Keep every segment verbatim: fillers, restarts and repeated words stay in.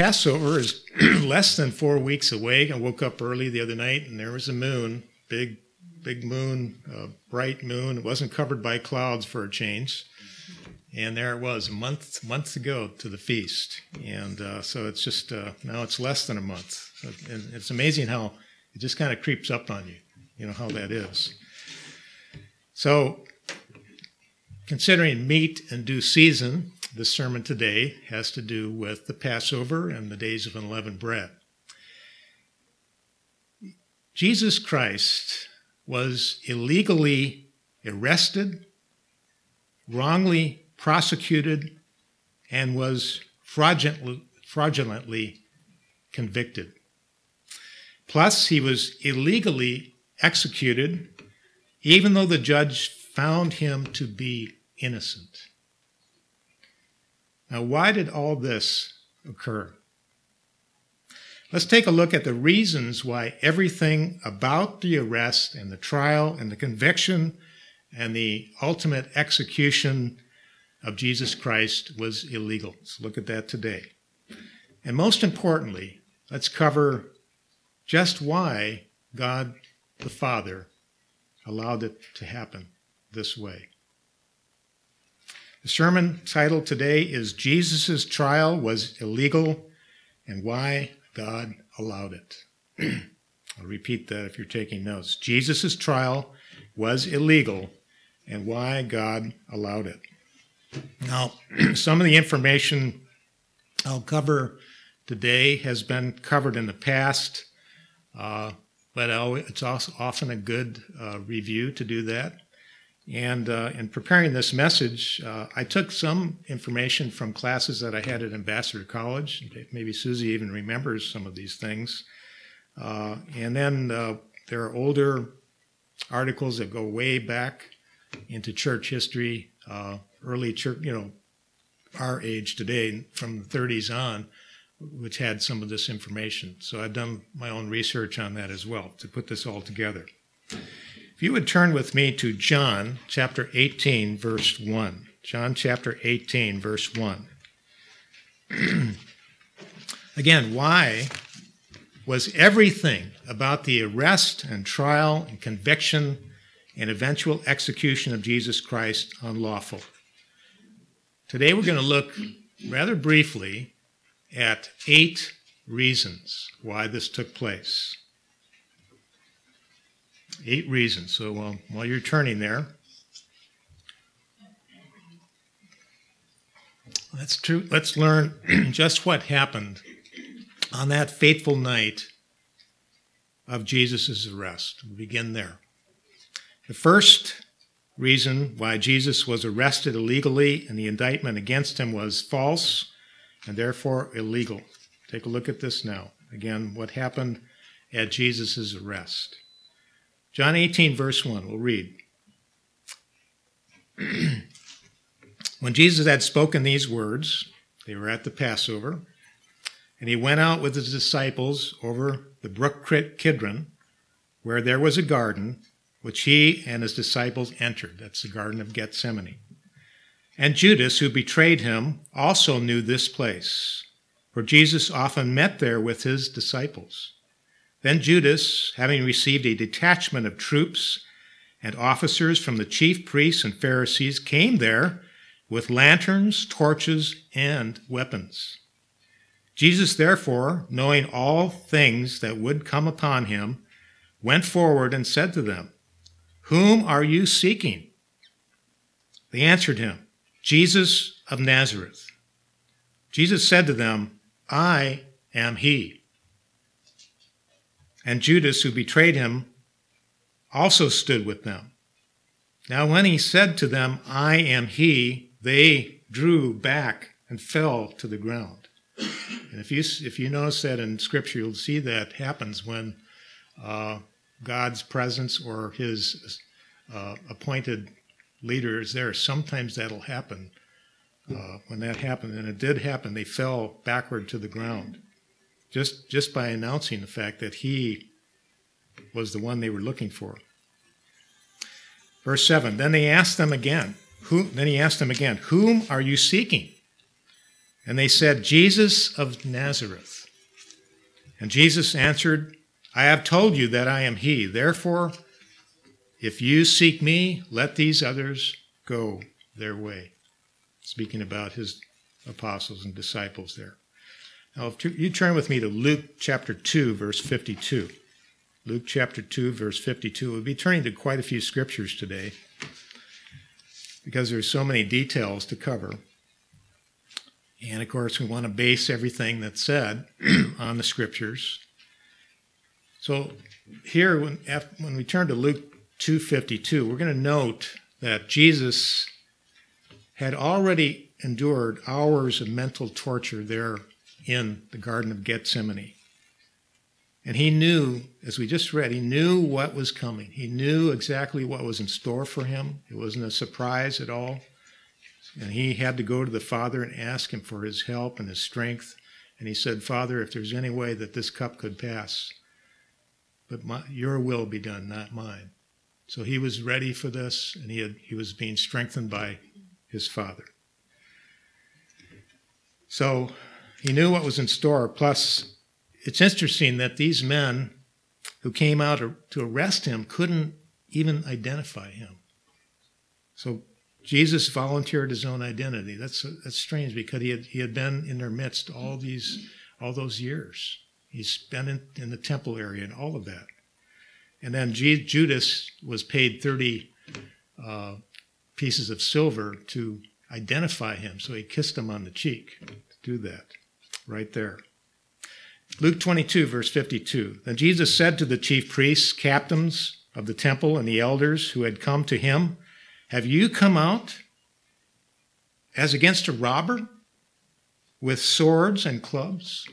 Passover is less than four weeks away. I woke up early the other night, and there was a moon, big, big moon, uh, bright moon. It wasn't covered by clouds for a change. And there it was, a month, month to go to the feast. And uh, so it's just, uh, now it's less than a month. And it's amazing how it just kind of creeps up on you, you know, how that is. So, considering meat in due season, the sermon today has to do with the Passover and the days of unleavened bread. Jesus Christ was illegally arrested, wrongly prosecuted, and was fraudulently, fraudulently convicted. Plus, he was illegally executed, even though the judge found him to be innocent. Now, why did all this occur? Let's take a look at the reasons why everything about the arrest and the trial and the conviction and the ultimate execution of Jesus Christ was illegal. Let's look at that today. And most importantly, let's cover just why God the Father allowed it to happen this way. The sermon title today is Jesus' Trial Was Illegal and Why God Allowed It. I'll repeat that if you're taking notes. Jesus' trial was illegal and why God allowed it. Now, some of the information I'll cover today has been covered in the past, uh, but it's also often a good uh, review to do that. And uh, in preparing this message, uh, I took some information from classes that I had at Ambassador College. Maybe Susie even remembers some of these things. Uh, and then uh, there are older articles that go way back into church history, uh, early church, you know, our age today, from the thirties on, which had some of this information. So I've done my own research on that as well to put this all together. If you would turn with me to John chapter eighteen, verse one. John chapter eighteen, verse one. Again, why was everything about the arrest and trial and conviction and eventual execution of Jesus Christ unlawful? Today we're going to look rather briefly at eight reasons why this took place. Eight reasons. So um, while you're turning there, let's, tr- let's learn just what happened on that fateful night of Jesus' arrest. We'll begin there. The first reason why Jesus was arrested illegally and the indictment against him was false and therefore illegal. Take a look at this now. Again, what happened at Jesus' arrest. John eighteen, verse one, we'll read. When Jesus had spoken these words, they were at the Passover, and he went out with his disciples over the brook Kidron, where there was a garden, which he and his disciples entered. That's the Garden of Gethsemane. And Judas, who betrayed him, also knew this place, for Jesus often met there with his disciples. Then Judas, having received a detachment of troops and officers from the chief priests and Pharisees, came there with lanterns, torches, and weapons. Jesus, therefore, knowing all things that would come upon him, went forward and said to them, "Whom are you seeking?" They answered him, "Jesus of Nazareth." Jesus said to them, "I am he." And Judas, who betrayed him, also stood with them. Now when he said to them, "I am he," they drew back and fell to the ground. And if you if you notice that in Scripture, you'll see that happens when uh, God's presence or his uh, appointed leader is there. Sometimes that'll happen. Uh, when that happened, and it did happen, they fell backward to the ground. Just, just by announcing the fact that he was the one they were looking for. Verse seven, then they asked them again, who, then he asked them again, "Whom are you seeking?" And they said, Jesus of Nazareth. And Jesus answered, I have told you that I am he. Therefore, if you seek me, let these others go their way. Speaking about his apostles and disciples there. Now, if you turn with me to Luke chapter two, verse fifty-two. Luke chapter two, verse fifty-two. We'll be turning to quite a few scriptures today because there's so many details to cover. And, of course, we want to base everything that's said on the scriptures. So here, when, when we turn to Luke two fifty-two, we're going to note that Jesus had already endured hours of mental torture there in the Garden of Gethsemane. And he knew, as we just read, he knew what was coming. He knew exactly what was in store for him. It wasn't a surprise at all. And he had to go to the Father and ask him for his help and his strength. And he said, Father, if there's any way that this cup could pass, but my, your will be done, not mine. So he was ready for this, and he had, he was being strengthened by his Father. So he knew what was in store. Plus, it's interesting that these men who came out to arrest him couldn't even identify him. So Jesus volunteered his own identity. That's that's strange because he had he had been in their midst all these all those years. He's been in, in the temple area and all of that. And then G- Judas was paid thirty uh, pieces of silver to identify him. So he kissed him on the cheek to do that right there. Luke twenty-two, verse fifty-two. Then Jesus said to the chief priests, captains of the temple, and the elders who had come to him, have you come out as against a robber with swords and clubs?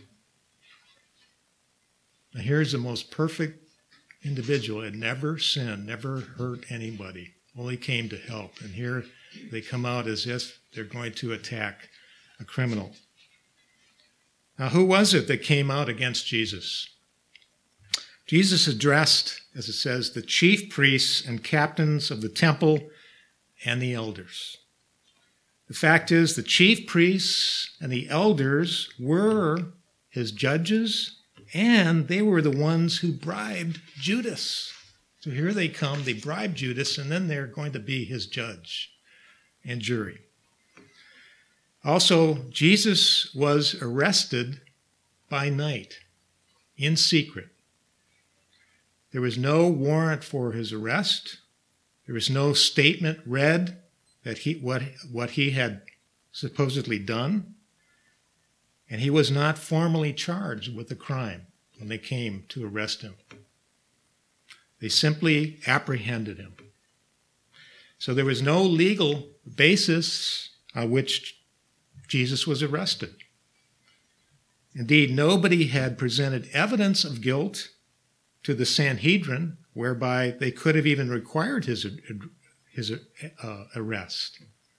Now here's the most perfect individual. Had never sinned, never hurt anybody, only came to help. And here they come out as if they're going to attack a criminal. Now, who was it that came out against Jesus? Jesus addressed, as it says, the chief priests and captains of the temple and the elders. The fact is, the chief priests and the elders were his judges, and they were the ones who bribed Judas. So here they come, they bribe Judas, and then they're going to be his judge and jury. Also, Jesus was arrested by night, in secret. There was no warrant for his arrest. There was no statement read that he what, what he had supposedly done. And he was not formally charged with a crime when they came to arrest him. They simply apprehended him. So there was no legal basis on which Jesus was arrested. Indeed, nobody had presented evidence of guilt to the Sanhedrin whereby they could have even required his, his uh, arrest.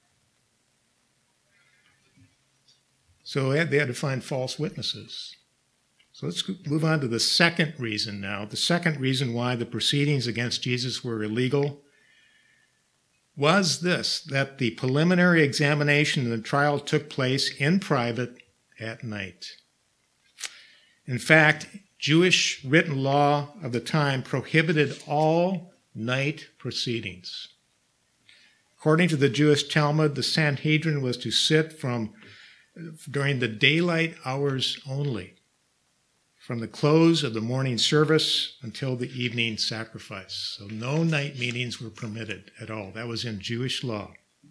So they had, they had to find false witnesses. So let's move on to the second reason now. The second reason why the proceedings against Jesus were illegal was this, that the preliminary examination and the trial took place in private at night. In fact, Jewish written law of the time prohibited all night proceedings. According to the Jewish Talmud, the Sanhedrin was to sit from during the daylight hours only, from the close of the morning service until the evening sacrifice. So no night meetings were permitted at all. That was in Jewish law.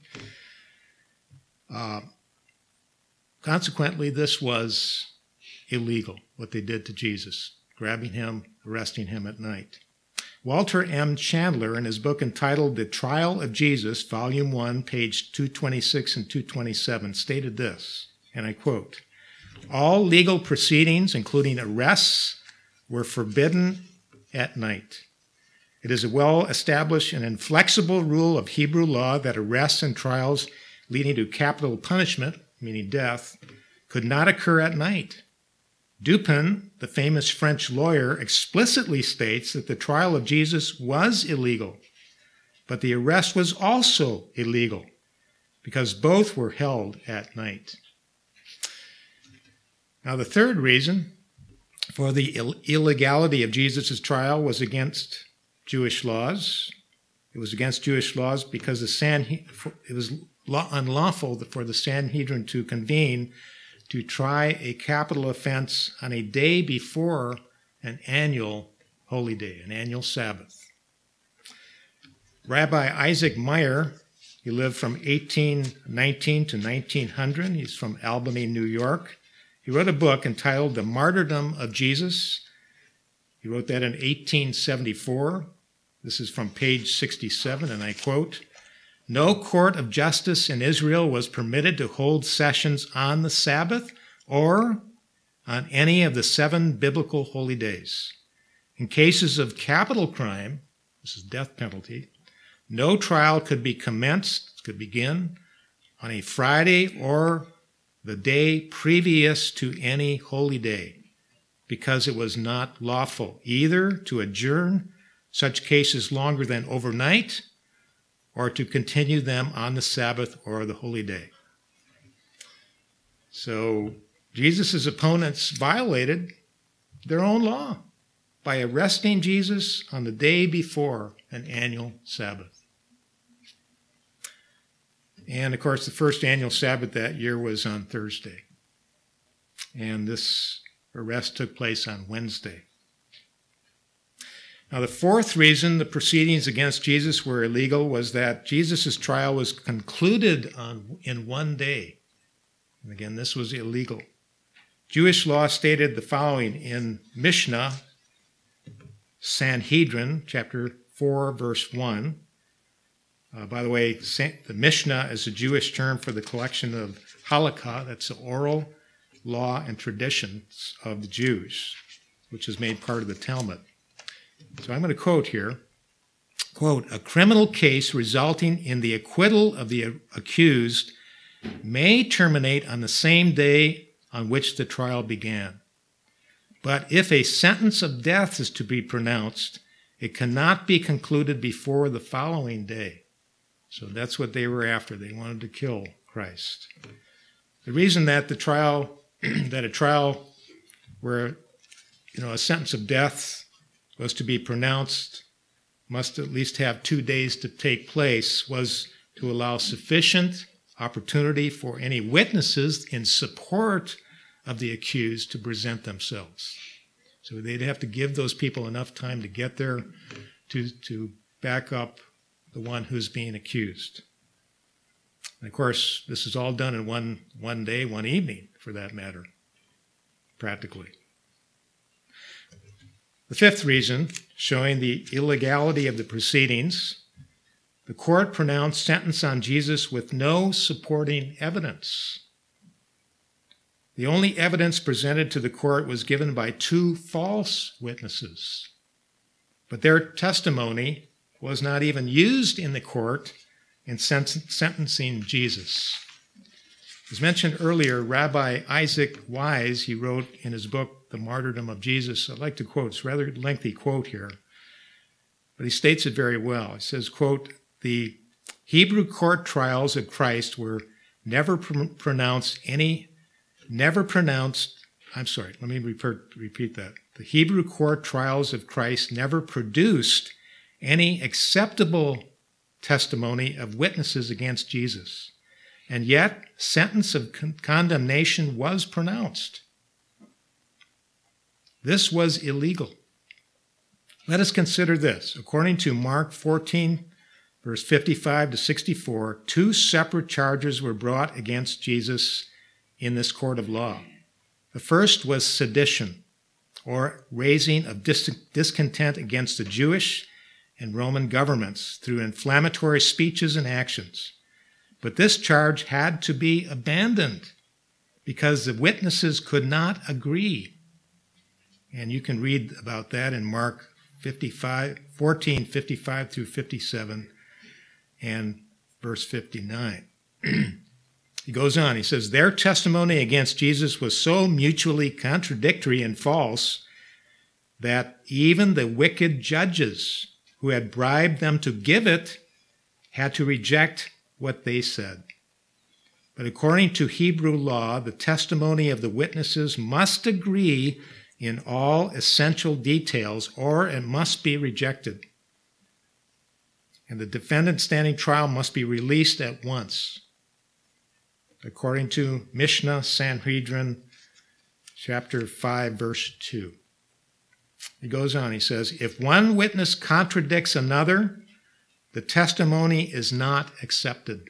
Uh, consequently, this was illegal, what they did to Jesus, grabbing him, arresting him at night. Walter M. Chandler, in his book entitled The Trial of Jesus, Volume one, page two twenty-six and two twenty-seven, stated this, and I quote, all legal proceedings, including arrests, were forbidden at night. It is a well-established and inflexible rule of Hebrew law that arrests and trials leading to capital punishment, meaning death, could not occur at night. Dupin, the famous French lawyer, explicitly states that the trial of Jesus was illegal, but the arrest was also illegal because both were held at night. Now, the third reason for the Ill- illegality of Jesus' trial was against Jewish laws. It was against Jewish laws because the Sanhe- it was law- unlawful for the Sanhedrin to convene to try a capital offense on a day before an annual holy day, an annual Sabbath. Rabbi Isaac Meyer, he lived from eighteen nineteen to nineteen hundred. He's from Albany, New York. He wrote a book entitled The Martyrdom of Jesus. He wrote that in eighteen seventy-four. This is from page sixty-seven, and I quote, "No court of justice in Israel was permitted to hold sessions on the Sabbath or on any of the seven biblical holy days. In cases of capital crime," this is death penalty, "no trial could be commenced, could begin, on a Friday or the day previous to any holy day, because it was not lawful either to adjourn such cases longer than overnight or to continue them on the Sabbath or the holy day." So Jesus' opponents violated their own law by arresting Jesus on the day before an annual Sabbath. And, of course, the first annual Sabbath that year was on Thursday. And this arrest took place on Wednesday. Now, the fourth reason the proceedings against Jesus were illegal was that Jesus' trial was concluded on, in one day. And again, this was illegal. Jewish law stated the following in Mishnah, Sanhedrin, chapter four, verse one. Uh, by the way, the Mishnah is a Jewish term for the collection of halakha, that's the oral law and traditions of the Jews, which is made part of the Talmud. So I'm going to quote here, quote, "A criminal case resulting in the acquittal of the accused may terminate on the same day on which the trial began. But if a sentence of death is to be pronounced, it cannot be concluded before the following day." So that's what they were after. They wanted to kill Christ. The reason that the trial, that a trial where, you know, a sentence of death was to be pronounced must at least have two days to take place was to allow sufficient opportunity for any witnesses in support of the accused to present themselves. So they'd have to give those people enough time to get there to, to back up the one who's being accused. And of course, this is all done in one, one day, one evening, for that matter, practically. The fifth reason, showing the illegality of the proceedings, the court pronounced sentence on Jesus with no supporting evidence. The only evidence presented to the court was given by two false witnesses, but their testimony was not even used in the court in sentencing Jesus. As mentioned earlier, Rabbi Isaac Wise, he wrote in his book, The Martyrdom of Jesus, I'd like to quote, it's a rather lengthy quote here, but he states it very well. He says, quote, "The Hebrew court trials of Christ were never pr- pronounced any, never pronounced, I'm sorry, let me repeat, repeat that. The Hebrew court trials of Christ never produced any acceptable testimony of witnesses against Jesus. And yet, sentence of con- condemnation was pronounced. This was illegal. Let us consider this. According to Mark fourteen, verse fifty-five to sixty-four, two separate charges were brought against Jesus in this court of law. The first was sedition, or raising of dis- discontent against the Jewish and Roman governments through inflammatory speeches and actions. But this charge had to be abandoned because the witnesses could not agree. And you can read about that in Mark fifty-five, fourteen, fifty-five through fifty-seven and verse fifty-nine. He goes on, he says, "Their testimony against Jesus was so mutually contradictory and false that even the wicked judges who had bribed them to give it had to reject what they said. But according to Hebrew law, the testimony of the witnesses must agree in all essential details, or it must be rejected. And the defendant standing trial must be released at once. According to Mishnah Sanhedrin, chapter five, verse two. He goes on, he says, if one witness contradicts another, the testimony is not accepted.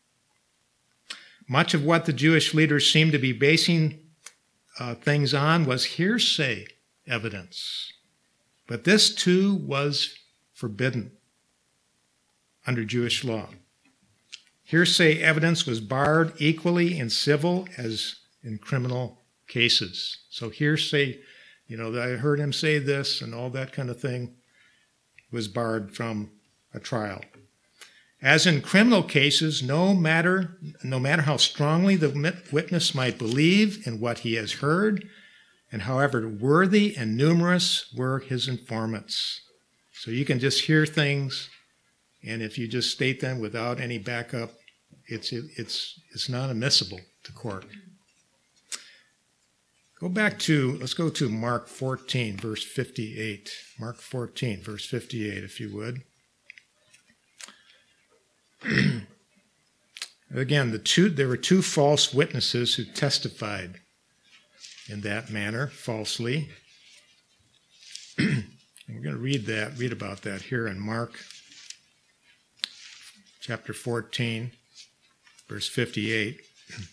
Much of what the Jewish leaders seemed to be basing uh, things on was hearsay evidence. But this too was forbidden under Jewish law. Hearsay evidence was barred equally in civil as in criminal cases. So hearsay, you know, I heard him say this and all that kind of thing was barred from a trial. As in criminal cases, no matter, no matter how strongly the witness might believe in what he has heard, and however worthy and numerous were his informants. So you can just hear things, and if you just state them without any backup, it's it, it's it's not admissible to court. Go back to, let's go to Mark fourteen, verse fifty-eight. Mark fourteen, verse fifty-eight, if you would. Again, the two there were two false witnesses who testified in that manner, falsely. And we're going to read that, read about that here in Mark chapter fourteen, verse fifty-eight.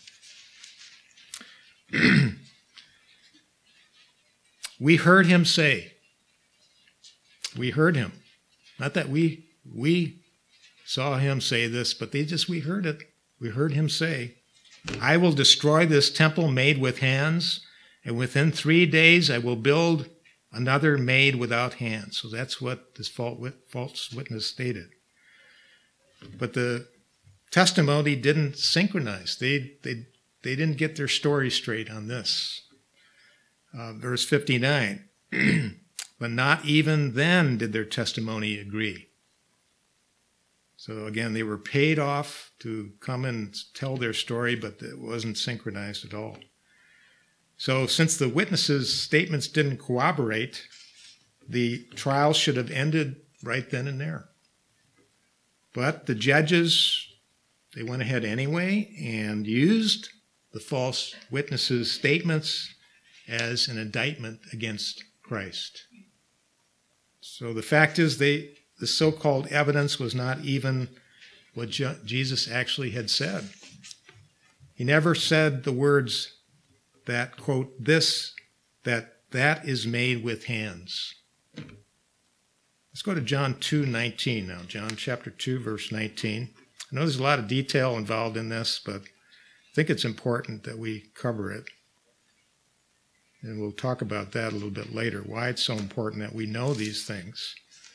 We heard him say, we heard him. Not that we we saw him say this, but they just, we heard it. We heard him say, I will destroy this temple made with hands, and within three days I will build another made without hands. So that's what this false witness stated. But the testimony didn't synchronize. They, they, they didn't get their story straight on this. Uh, verse fifty-nine, but not even then did their testimony agree. So again, they were paid off to come and tell their story, but it wasn't synchronized at all. So since the witnesses' statements didn't corroborate, the trial should have ended right then and there. But the judges, they went ahead anyway and used the false witnesses' statements as an indictment against Christ. So the fact is, they the so-called evidence was not even what Je- Jesus actually had said. He never said the words that, quote, this, that that is made with hands. Let's go to John two nineteen now. John chapter two, verse nineteen. I know there's a lot of detail involved in this, but I think it's important that we cover it. And we'll talk about that a little bit later, why it's so important that we know these things.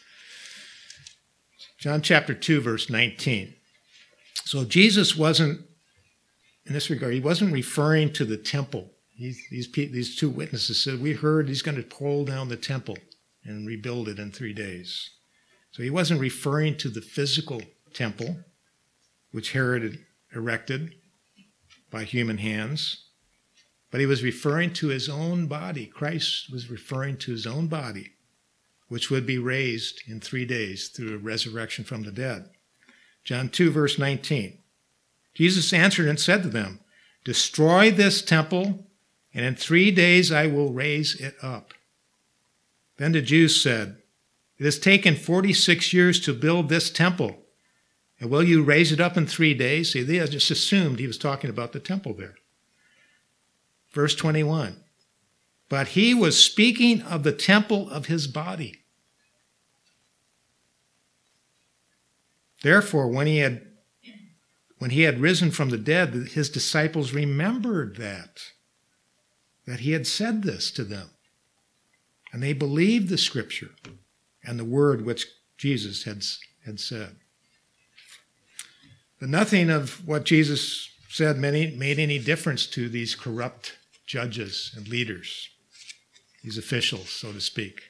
John chapter two, verse nineteen. So Jesus wasn't, in this regard, he wasn't referring to the temple. He, these, these two witnesses said, we heard he's going to pull down the temple and rebuild it in three days. So he wasn't referring to the physical temple, which Herod had erected by human hands, but he was referring to his own body. Christ was referring to his own body, which would be raised in three days through a resurrection from the dead. John two, verse nineteen. Jesus answered and said to them, destroy this temple, and in three days I will raise it up. Then the Jews said, it has taken forty-six years to build this temple, and will you raise it up in three days? See, they just assumed he was talking about the temple there. Verse twenty-one. But he was speaking of the temple of his body. Therefore, when he had when he had risen from the dead, his disciples remembered that, that he had said this to them. And they believed the scripture and the word which Jesus had, had said. But nothing of what Jesus said made, made any difference to these corrupt judges and leaders, these officials, so to speak.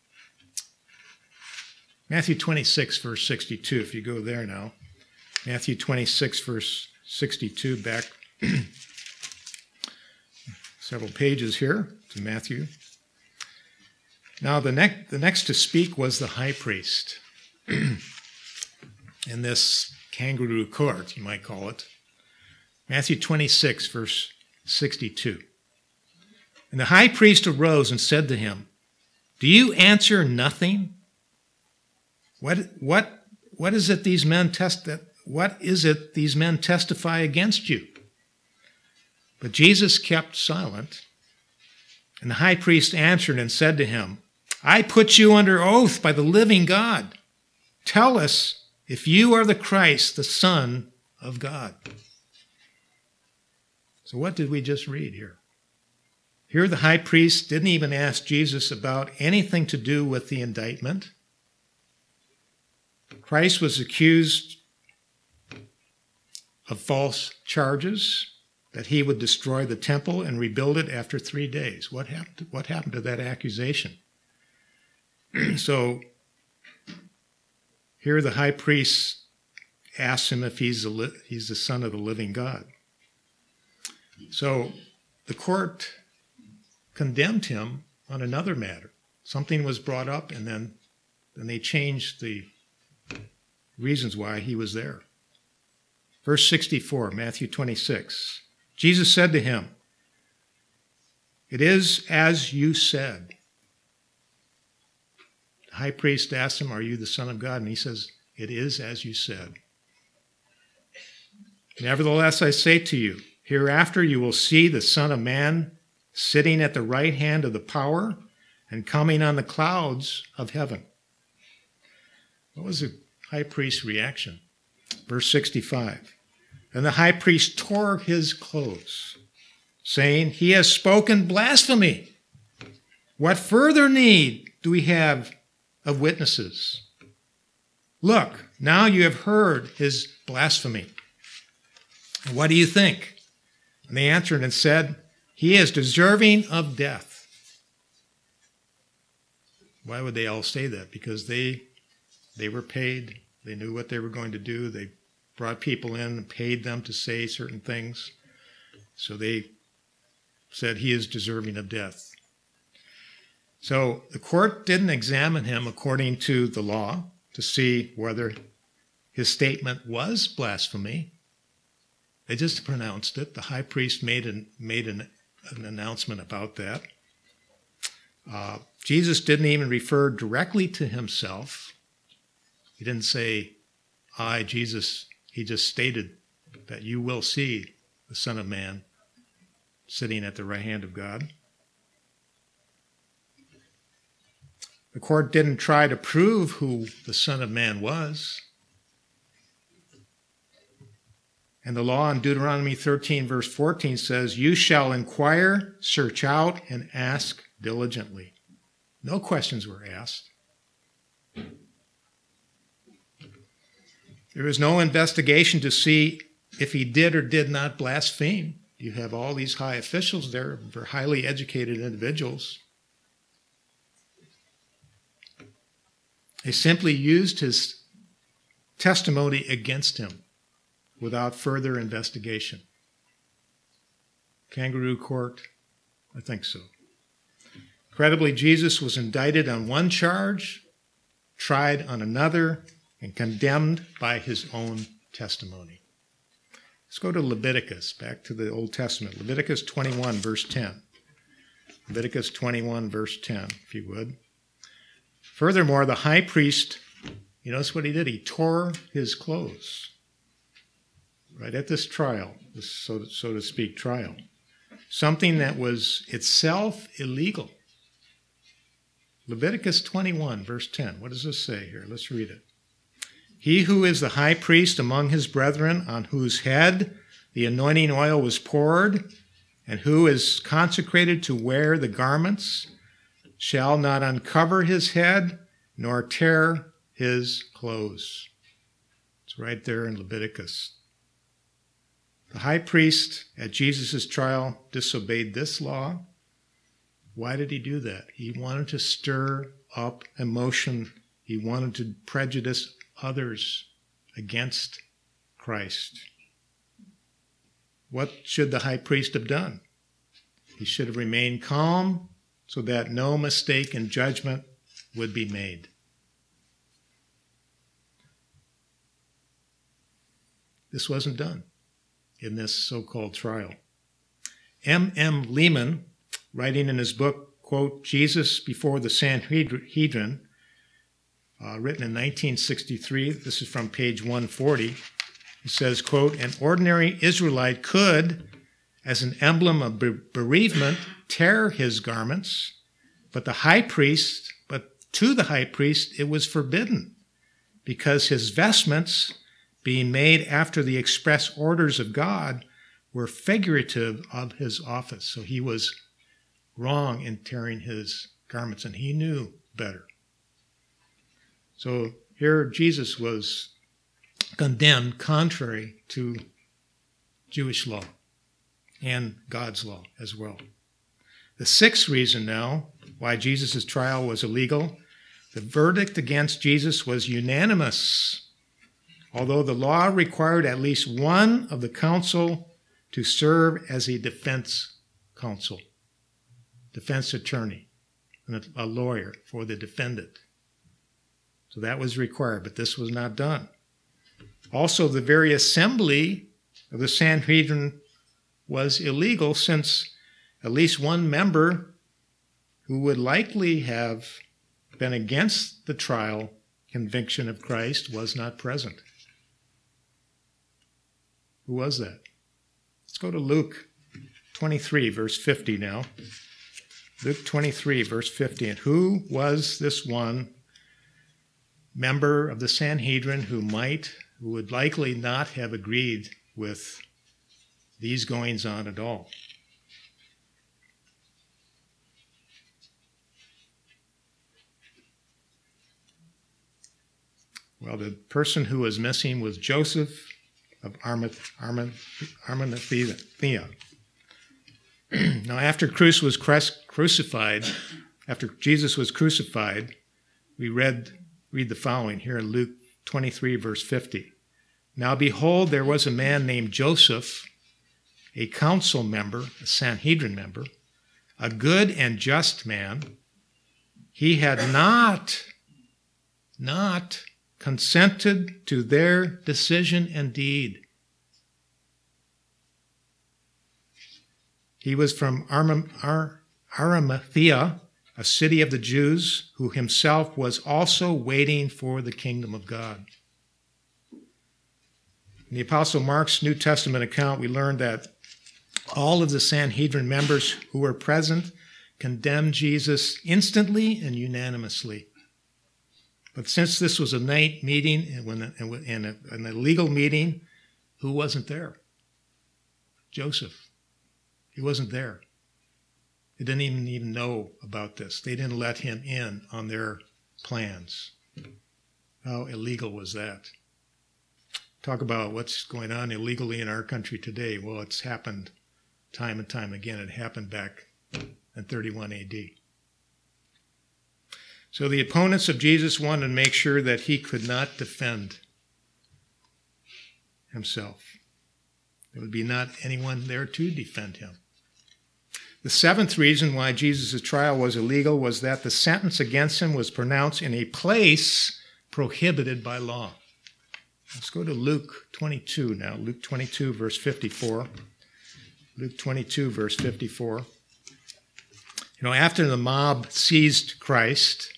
Matthew twenty-six, verse sixty-two, if you go there now. Matthew twenty-six, verse sixty-two, back Several pages here to Matthew. Now, the, ne- the next to speak was the high priest in this kangaroo court, you might call it. Matthew twenty-six, verse sixty-two. And the high priest arose and said to him, "Do you answer nothing? What, what, what is it these men test that, what is it these men testify against you?" But Jesus kept silent. And the high priest answered and said to him, "I put you under oath by the living God. Tell us if you are the Christ, the Son of God." So what did we just read here? Here the high priest didn't even ask Jesus about anything to do with the indictment. Christ was accused of false charges, that he would destroy the temple and rebuild it after three days. What happened? What happened to that accusation? So here the high priest asks him if he's, a li- he's the son of the living God. So the court condemned him on another matter. Something was brought up, and then, then they changed the reasons why he was there. Verse sixty-four, Matthew twenty-six. Jesus said to him, "It is as you said." The high priest asked him, "Are you the Son of God?" And he says, "It is as you said. Nevertheless, I say to you, hereafter you will see the Son of Man sitting at the right hand of the power and coming on the clouds of heaven." What was the high priest's reaction? Verse sixty-five. And the high priest tore his clothes, saying, "He has spoken blasphemy. What further need do we have of witnesses? Look, now you have heard his blasphemy. And what do you think?" And they answered and said, "He is deserving of death." Why would they all say that? Because they they were paid. They knew what they were going to do. They brought people in and paid them to say certain things. So they said he is deserving of death. So the court didn't examine him according to the law to see whether his statement was blasphemy. They just pronounced it. The high priest made an, made an, an announcement about that. Uh, Jesus didn't even refer directly to himself. He didn't say, "I, Jesus." He just stated that you will see the Son of Man sitting at the right hand of God. The court didn't try to prove who the Son of Man was. And the law in Deuteronomy thirteen, verse fourteen says, "You shall inquire, search out, and ask diligently." No questions were asked. There was no investigation to see if he did or did not blaspheme. You have all these high officials there, very highly educated individuals. They simply used his testimony against him without further investigation. Kangaroo court? I think so. Credibly, Jesus was indicted on one charge, tried on another, and condemned by his own testimony. Let's go to Leviticus, back to the Old Testament. Leviticus twenty-one, verse ten. Leviticus twenty-one, verse ten, if you would. Furthermore, the high priest, you notice what he did? He tore his clothes. Right at this trial, this so, so to speak trial. Something that was itself illegal. Leviticus twenty-one, verse ten. What does this say here? Let's read it. "He who is the high priest among his brethren, on whose head the anointing oil was poured, and who is consecrated to wear the garments, shall not uncover his head, nor tear his clothes." It's right there in Leviticus. The high priest at Jesus' trial disobeyed this law. Why did he do that? He wanted to stir up emotion. He wanted to prejudice others against Christ. what should the high priest have done? He should have remained calm so that no mistake in judgment would be made. This wasn't done in this so-called trial. M M Lehman, writing in his book, quote, Jesus Before the Sanhedrin, uh, written in nineteen sixty-three, this is from page one forty, he says, quote, an ordinary Israelite could, as an emblem of bereavement, tear his garments, but the high priest, but to the high priest it was forbidden, because his vestments, being made after the express orders of God, were figurative of his office. So he was wrong in tearing his garments, and he knew better. So here Jesus was condemned contrary to Jewish law and God's law as well. The sixth reason now why Jesus' trial was illegal, the verdict against Jesus was unanimous. Although the law required at least one of the counsel to serve as a defense counsel, defense attorney, and a lawyer for the defendant. So that was required, but this was not done. Also, the very assembly of the Sanhedrin was illegal, since at least one member who would likely have been against the trial conviction of Christ was not present. Who was that? Let's go to Luke twenty-three, verse fifty now. Luke twenty-three, verse fifty. And who was this one member of the Sanhedrin who might, who would likely not have agreed with these goings on at all? Well, the person who was missing was Joseph of Arimathea. Now, after Christ was crucified, after Jesus was crucified, we read read the following here in Luke twenty-three, verse fifty. Now, behold, there was a man named Joseph, a council member, a Sanhedrin member, a good and just man. He had not, not consented to their decision and deed. He was from Arimathea, a city of the Jews, who himself was also waiting for the kingdom of God. In the Apostle Mark's New Testament account, we learned that all of the Sanhedrin members who were present condemned Jesus instantly and unanimously. But since this was a night meeting and an illegal meeting, who wasn't there? Joseph. He wasn't there. They didn't even, even know about this. They didn't let him in on their plans. How illegal was that? Talk about what's going on illegally in our country today. Well, it's happened time and time again. It happened back in thirty-one A D. So the opponents of Jesus wanted to make sure that he could not defend himself. There would be not anyone there to defend him. The seventh reason why Jesus' trial was illegal was that the sentence against him was pronounced in a place prohibited by law. Let's go to Luke twenty-two now. Luke twenty-two, verse fifty-four. Luke twenty-two, verse fifty-four. You know, after the mob seized Christ,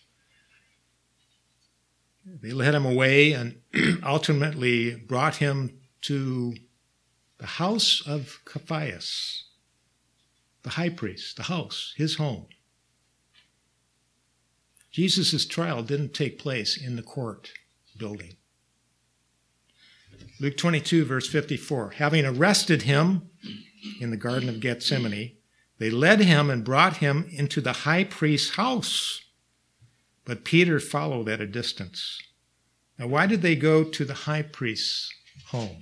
they led him away and ultimately brought him to the house of Caiaphas, the high priest, the house, his home. Jesus' trial didn't take place in the court building. Luke twenty-two, verse fifty-four. Having arrested him in the Garden of Gethsemane, they led him and brought him into the high priest's house. But Peter followed at a distance. Now, why did they go to the high priest's home?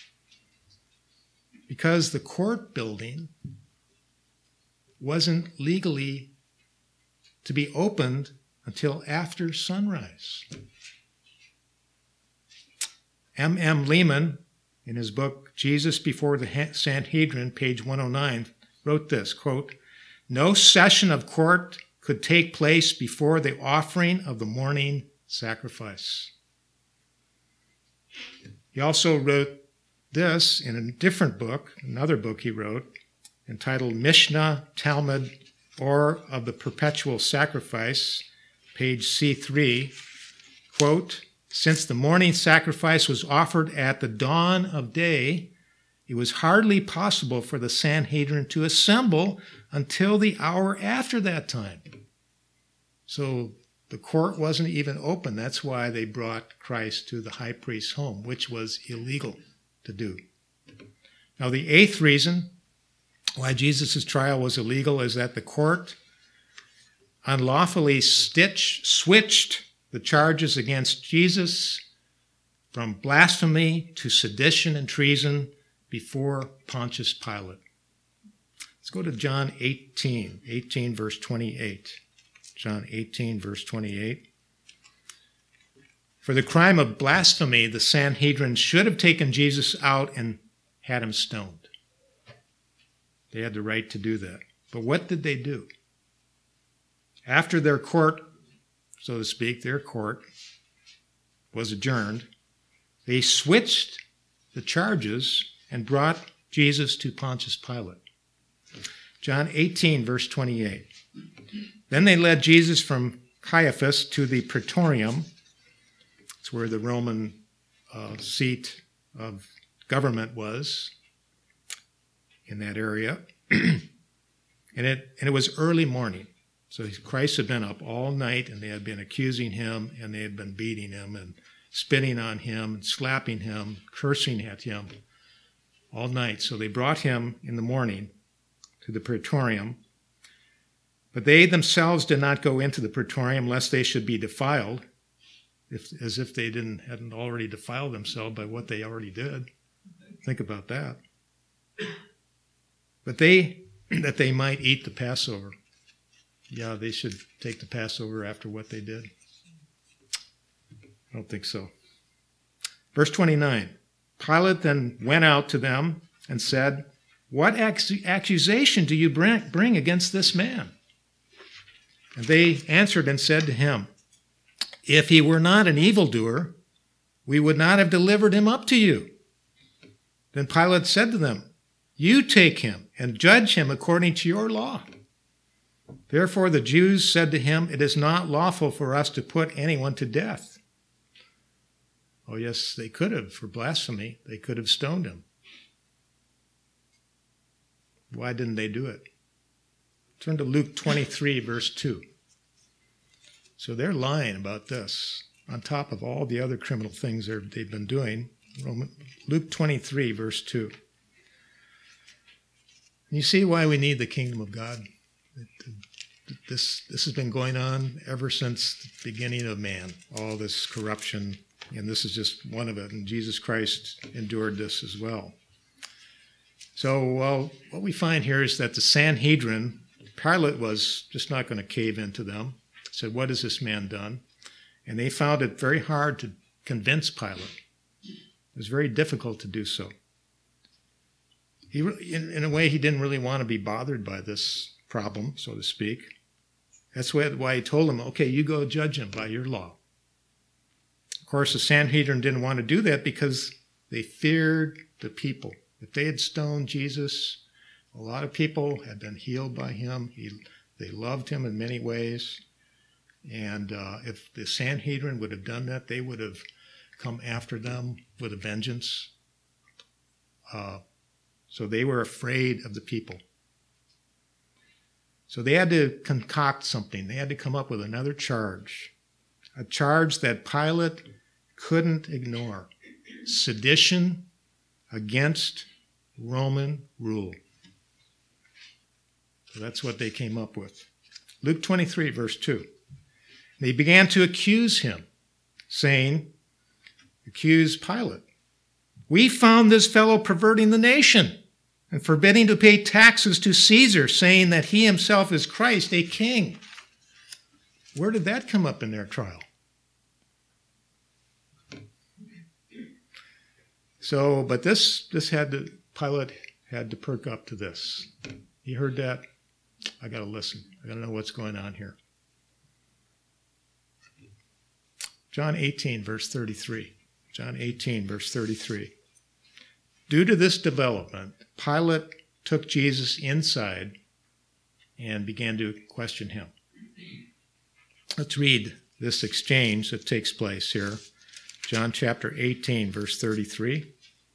Because the court building wasn't legally to be opened until after sunrise. M M Lehman in his book, Jesus Before the Sanhedrin, page one oh nine, wrote this, quote, "No session of court could take place before the offering of the morning sacrifice." He also wrote this in a different book, another book he wrote, entitled Mishnah, Talmud, or of the Perpetual Sacrifice, page C three, quote, "Since the morning sacrifice was offered at the dawn of day, it was hardly possible for the Sanhedrin to assemble until the hour after that time." So the court wasn't even open. That's why they brought Christ to the high priest's home, which was illegal to do. Now, the eighth reason why Jesus' trial was illegal is that the court unlawfully stitch, switched the charges against Jesus from blasphemy to sedition and treason before Pontius Pilate. Let's go to John eighteen, eighteen verse twenty-eight. John eighteen, verse twenty-eight. "For the crime of blasphemy, the Sanhedrin should have taken Jesus out and had him stoned." They had the right to do that. But what did they do? After their court, so to speak, their court was adjourned, they switched the charges and brought Jesus to Pontius Pilate. John eighteen, verse twenty-eight. "Then they led Jesus from Caiaphas to the Praetorium." It's where the Roman uh, seat of government was in that area. and, it, and it was early morning. So Christ had been up all night, and they had been accusing him, and they had been beating him and spitting on him and slapping him, cursing at him all night. So they brought him in the morning to the Praetorium. But they themselves did not go into the Praetorium lest they should be defiled, if, as if they didn't hadn't already defiled themselves by what they already did. Think about that. But they, that they might eat the Passover. Yeah, they should take the Passover after what they did. I don't think so. Verse twenty-nine. "Pilate then went out to them and said, 'What accusation do you bring against this man?' And they answered and said to him, 'If he were not an evildoer, we would not have delivered him up to you.' Then Pilate said to them, 'You take him and judge him according to your law.' Therefore the Jews said to him, 'It is not lawful for us to put anyone to death.'" Oh yes, they could have for blasphemy. They could have stoned him. Why didn't they do it? Turn to Luke twenty-three, verse two. So they're lying about this, on top of all the other criminal things they've been doing. Luke twenty-three, verse two. You see why we need the kingdom of God? This, this has been going on ever since the beginning of man, all this corruption, and this is just one of it, and Jesus Christ endured this as well. So, well, what we find here is that the Sanhedrin, Pilate was just not going to cave into them. He said, "What has this man done?" And they found it very hard to convince Pilate. It was very difficult to do so. He, in, in a way, he didn't really want to be bothered by this problem, so to speak. That's why he told him, "Okay, you go judge him by your law." Of course, the Sanhedrin didn't want to do that because they feared the people. If they had stoned Jesus, a lot of people had been healed by him. He, they loved him in many ways. And uh, if the Sanhedrin would have done that, they would have come after them with a vengeance. Uh, so they were afraid of the people. So they had to concoct something. They had to come up with another charge, a charge that Pilate couldn't ignore: sedition against Roman rule. So that's what they came up with. Luke twenty-three, verse two. They began to accuse him, saying, accuse Pilate, "We found this fellow perverting the nation and forbidding to pay taxes to Caesar, saying that he himself is Christ, a king." Where did that come up in their trial? So, but this this had to, Pilate had to perk up to this. He heard that. I got to listen. I got to know what's going on here. John eighteen, verse thirty-three. John eighteen, verse thirty-three. Due to this development, Pilate took Jesus inside and began to question him. Let's read this exchange that takes place here. John chapter eighteen, verse thirty-three.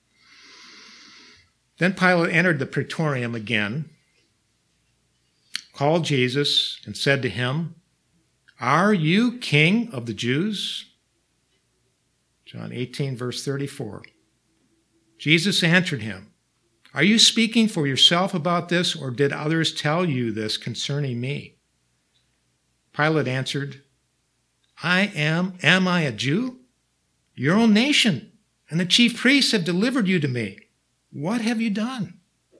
Then Pilate entered the praetorium again, called Jesus, and said to him, "Are you king of the Jews?" John eighteen, verse thirty-four. Jesus answered him, "Are you speaking for yourself about this, or did others tell you this concerning me?" Pilate answered, I am, am I a Jew? Your own nation and the chief priests have delivered you to me. What have you done?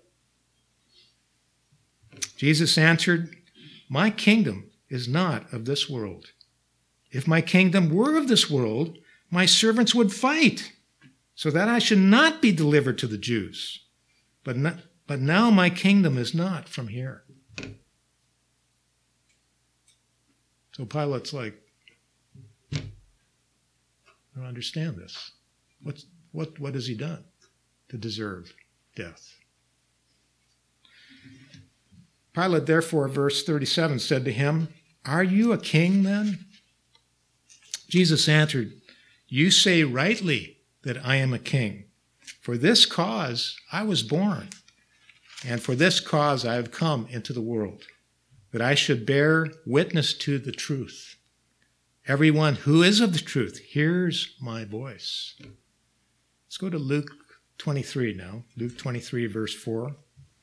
Jesus answered, my kingdom is not of this world. If my kingdom were of this world, my servants would fight, so that I should not be delivered to the Jews. But, not, but now my kingdom is not from here. So Pilate's like, I don't understand this. What's, what, what has he done to deserve death? Pilate, therefore, verse thirty-seven, said to him, are you a king then? Jesus answered, you say rightly that I am a king. For this cause I was born, and for this cause I have come into the world, that I should bear witness to the truth. Everyone who is of the truth hears my voice. Let's go to Luke twenty-three now. Luke twenty-three, verse four.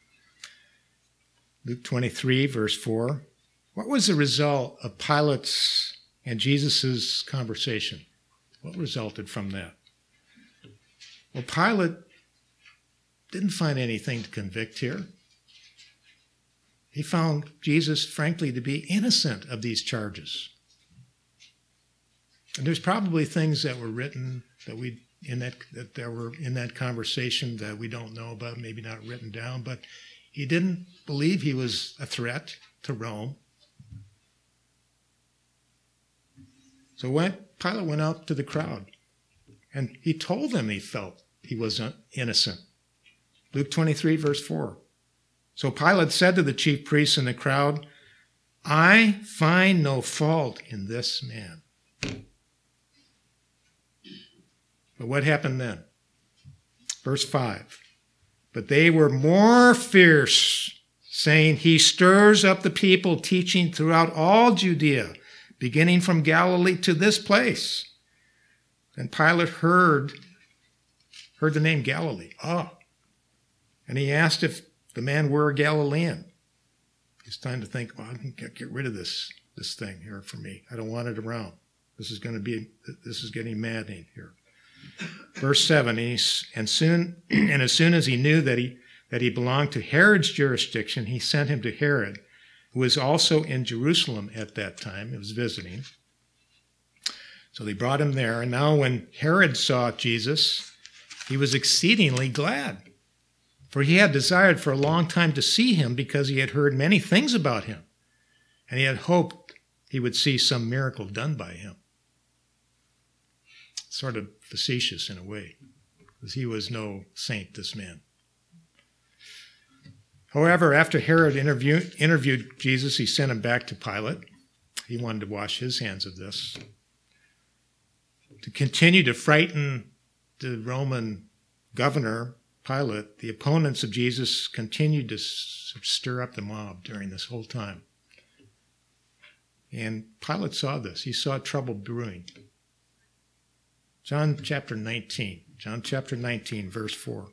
Luke twenty-three, verse four. What was the result of Pilate's and Jesus' conversation? What resulted from that? Well, Pilate didn't find anything to convict here. He found Jesus, frankly, to be innocent of these charges. And there's probably things that were written that we in that that there were in that conversation that we don't know about, maybe not written down, but he didn't believe he was a threat to Rome. So when Pilate went out to the crowd, and he told them he felt he was innocent. Luke twenty-three, verse four. So Pilate said to the chief priests and the crowd, I find no fault in this man. But what happened then? Verse five. But they were more fierce, saying, he stirs up the people, teaching throughout all Judea, beginning from Galilee to this place. And Pilate heard, heard the name Galilee. Oh. And he asked if the man were a Galilean. It's time to think, well, I can get, get rid of this, this thing here for me. I don't want it around. This is going to be, this is getting maddening here. Verse seven, and, and soon, and as soon as he knew that he, that he belonged to Herod's jurisdiction, he sent him to Herod, who was also in Jerusalem at that time. He was visiting. So they brought him there. And now when Herod saw Jesus, he was exceedingly glad, for he had desired for a long time to see him because he had heard many things about him, and he had hoped he would see some miracle done by him. Sort of facetious in a way, because he was no saint, this man. However, after Herod interviewed, interviewed Jesus, he sent him back to Pilate. He wanted to wash his hands of this. To continue to frighten the Roman governor, Pilate, the opponents of Jesus continued to stir up the mob during this whole time. And Pilate saw this. He saw trouble brewing. John chapter nineteen. John chapter nineteen, verse four.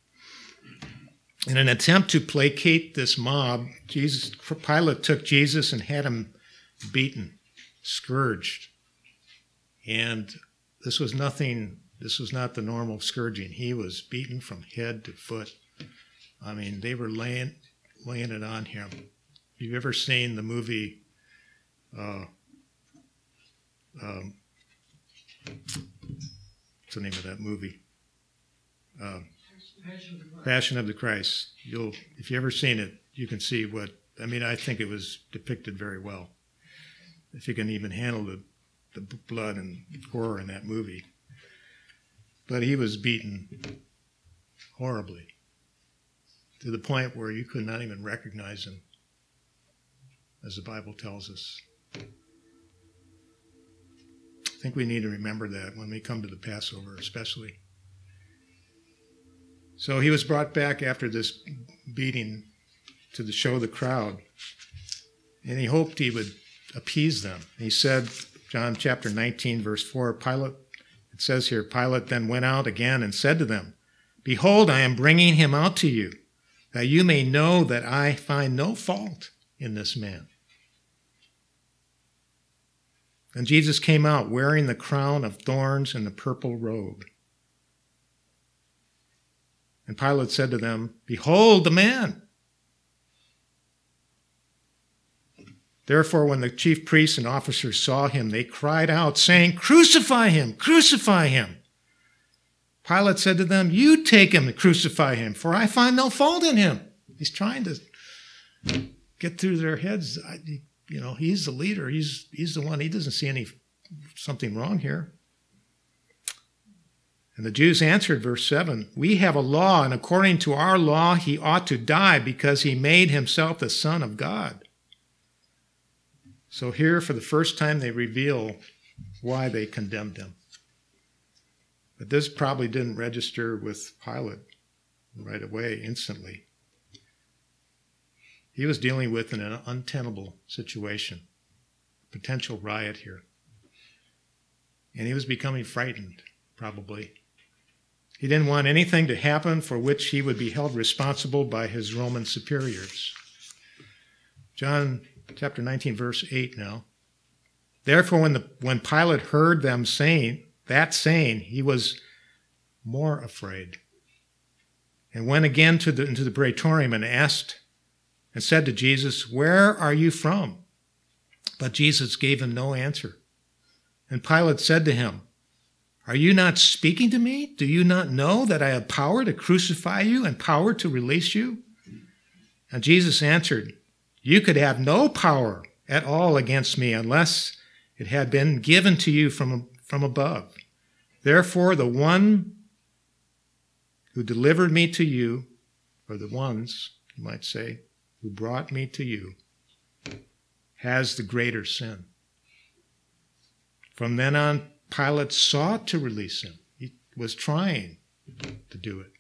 In an attempt to placate this mob, Jesus, Pilate took Jesus and had him beaten, scourged. And this was nothing, this was not the normal scourging. He was beaten from head to foot. I mean, they were laying, laying it on him. Have you ever seen the movie, uh, um, what's the name of that movie? uh, Passion of the Christ. You'll, if you've ever seen it, you can see what, I mean, I think it was depicted very well. If you can even handle the, the blood and horror in that movie. But he was beaten horribly to the point where you could not even recognize him, as the Bible tells us. I think we need to remember that when we come to the Passover, especially. So he was brought back after this beating to the show the crowd, and he hoped he would appease them. He said, John chapter nineteen, verse four, Pilate, it says here, Pilate then went out again and said to them, Behold, I am bringing him out to you, that you may know that I find no fault in this man. And Jesus came out wearing the crown of thorns and the purple robe. And Pilate said to them, Behold the man. Therefore, when the chief priests and officers saw him, they cried out, saying, Crucify him! Crucify him! Pilate said to them, You take him and crucify him, for I find no fault in him. He's trying to get through their heads. I, you know, he's the leader. He's, he's the one. He doesn't see any something wrong here. And the Jews answered, verse seven, We have a law, and according to our law he ought to die because he made himself the Son of God. So here, for the first time, they reveal why they condemned him. But this probably didn't register with Pilate right away, instantly. He was dealing with an untenable situation, potential riot here. And he was becoming frightened, probably. He didn't want anything to happen for which he would be held responsible by his Roman superiors. John chapter nineteen, verse eight now. Therefore, when, the, when Pilate heard them saying, that saying, he was more afraid, and went again to the, into the praetorium and asked and said to Jesus, Where are you from? But Jesus gave him no answer. And Pilate said to him, Are you not speaking to me? Do you not know that I have power to crucify you and power to release you? And Jesus answered, You could have no power at all against me unless it had been given to you from, from above. Therefore, the one who delivered me to you, or the ones, you might say, who brought me to you, has the greater sin. From then on, Pilate sought to release him. He was trying to do it.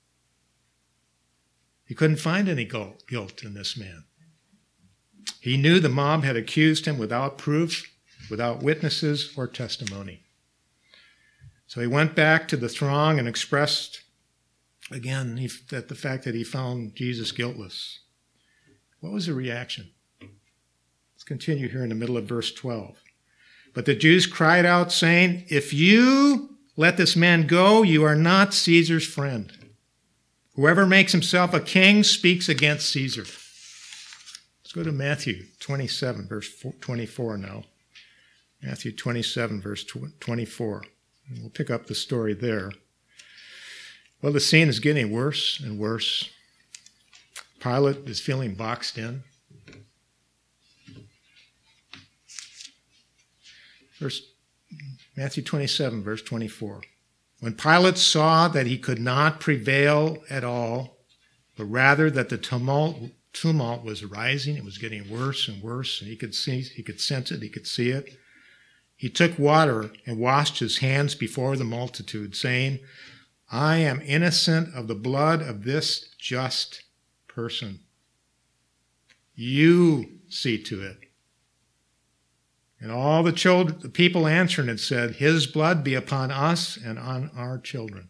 He couldn't find any guilt in this man. He knew the mob had accused him without proof, without witnesses or testimony. So he went back to the throng and expressed, again, he, that the fact that he found Jesus guiltless. What was the reaction? Let's continue here in the middle of verse twelve. But the Jews cried out, saying, If you let this man go, you are not Caesar's friend. Whoever makes himself a king speaks against Caesar. Let's go to Matthew twenty-seven, verse twenty-four now. Matthew twenty-seven, verse twenty-four. And we'll pick up the story there. Well, the scene is getting worse and worse. Pilate is feeling boxed in. Verse, Matthew twenty-seven, verse twenty-four. When Pilate saw that he could not prevail at all, but rather that the tumult, tumult was rising, it was getting worse and worse, and he could see, he could sense it, he could see it, he took water and washed his hands before the multitude, saying, I am innocent of the blood of this just person. You see to it. And all the children, the people answering it said, His blood be upon us and on our children.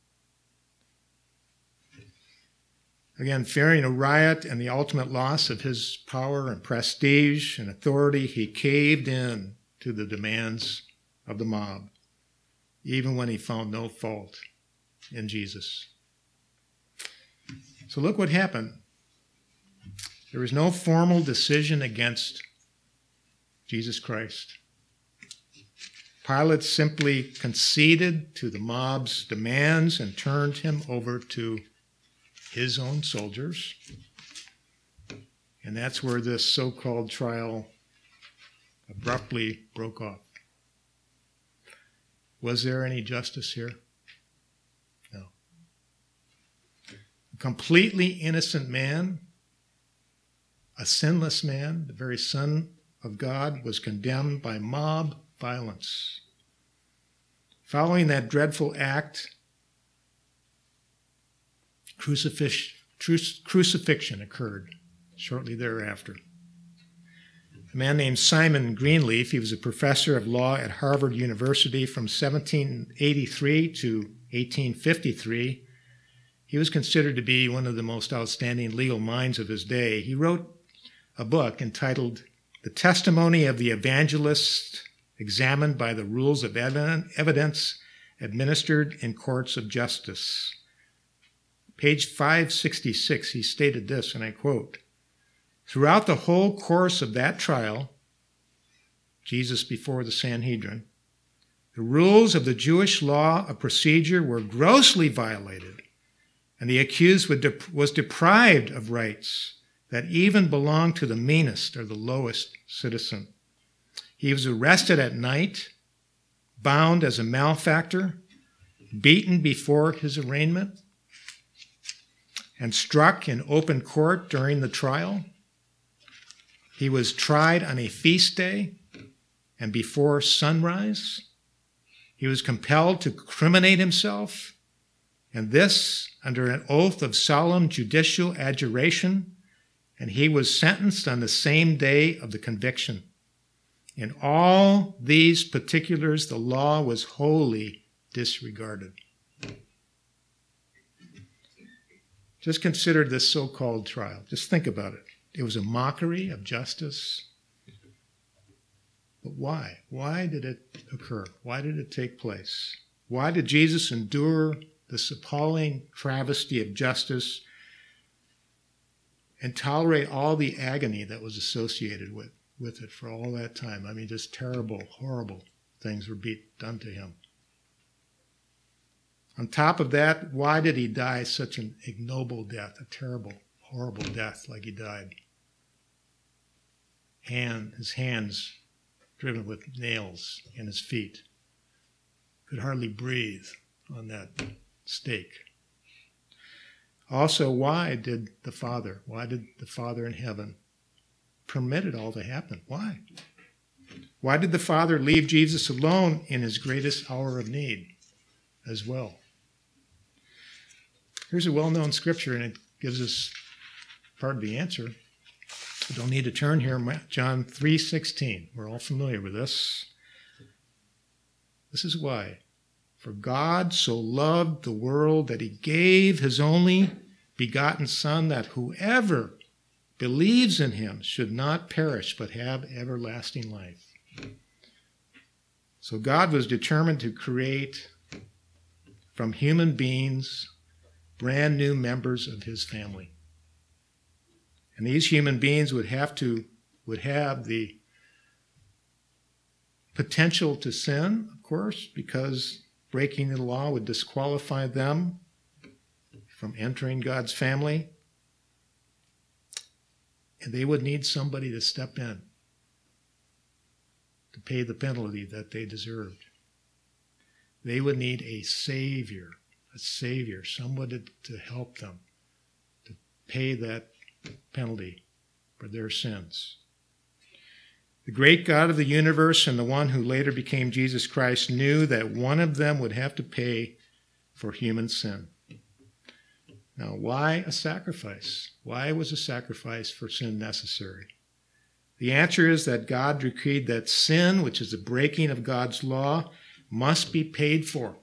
Again, fearing a riot and the ultimate loss of his power and prestige and authority, he caved in to the demands of the mob, even when he found no fault in Jesus. So look what happened. There was no formal decision against Jesus Christ. Pilate simply conceded to the mob's demands and turned him over to his own soldiers. And that's where this so-called trial abruptly broke off. Was there any justice here? No. A completely innocent man, a sinless man, the very Son of God, was condemned by mob violence. Following that dreadful act, crucifix, crucifixion occurred shortly thereafter. A man named Simon Greenleaf, he was a professor of law at Harvard University from seventeen eighty-three to eighteen fifty-three. He was considered to be one of the most outstanding legal minds of his day. He wrote a book entitled The Testimony of the Evangelist Examined by the Rules of Evidence Administered in Courts of Justice. Page five sixty-six, he stated this, and I quote, "Throughout the whole course of that trial, Jesus before the Sanhedrin, the rules of the Jewish law of procedure were grossly violated, and the accused was deprived of rights that even belonged to the meanest or the lowest citizen. He was arrested at night, bound as a malefactor, beaten before his arraignment, and struck in open court during the trial. He was tried on a feast day and before sunrise. He was compelled to criminate himself, and this under an oath of solemn judicial adjuration, and he was sentenced on the same day of the conviction. In all these particulars, the law was wholly disregarded." Just consider this so-called trial. Just think about it. It was a mockery of justice. But why? Why did it occur? Why did it take place? Why did Jesus endure this appalling travesty of justice and tolerate all the agony that was associated with, with it for all that time? I mean, just terrible, horrible things were beat, done to him. On top of that, why did he die such an ignoble death, a terrible, horrible death like he died? Hand, his hands driven with nails in his feet. Could hardly breathe on that stake. Also, why did the Father, why did the Father in heaven permit it all to happen? Why? Why did the Father leave Jesus alone in his greatest hour of need as well? Here's a well-known scripture, and it gives us part of the answer. We don't need to turn here. John three sixteen. We're all familiar with this. This is why. For God so loved the world that he gave his only begotten Son, that whoever believes in him should not perish but have everlasting life. So God was determined to create from human beings brand new members of his family. And these human beings would have to would have the potential to sin, of course, because breaking the law would disqualify them from entering God's family. And they would need somebody to step in to pay the penalty that they deserved. They would need a Savior, a Savior, someone to, to help them to pay that penalty for their sins. The great God of the universe and the one who later became Jesus Christ knew that one of them would have to pay for human sin. Now, why a sacrifice? Why was a sacrifice for sin necessary? The answer is that God decreed that sin, which is the breaking of God's law, must be paid for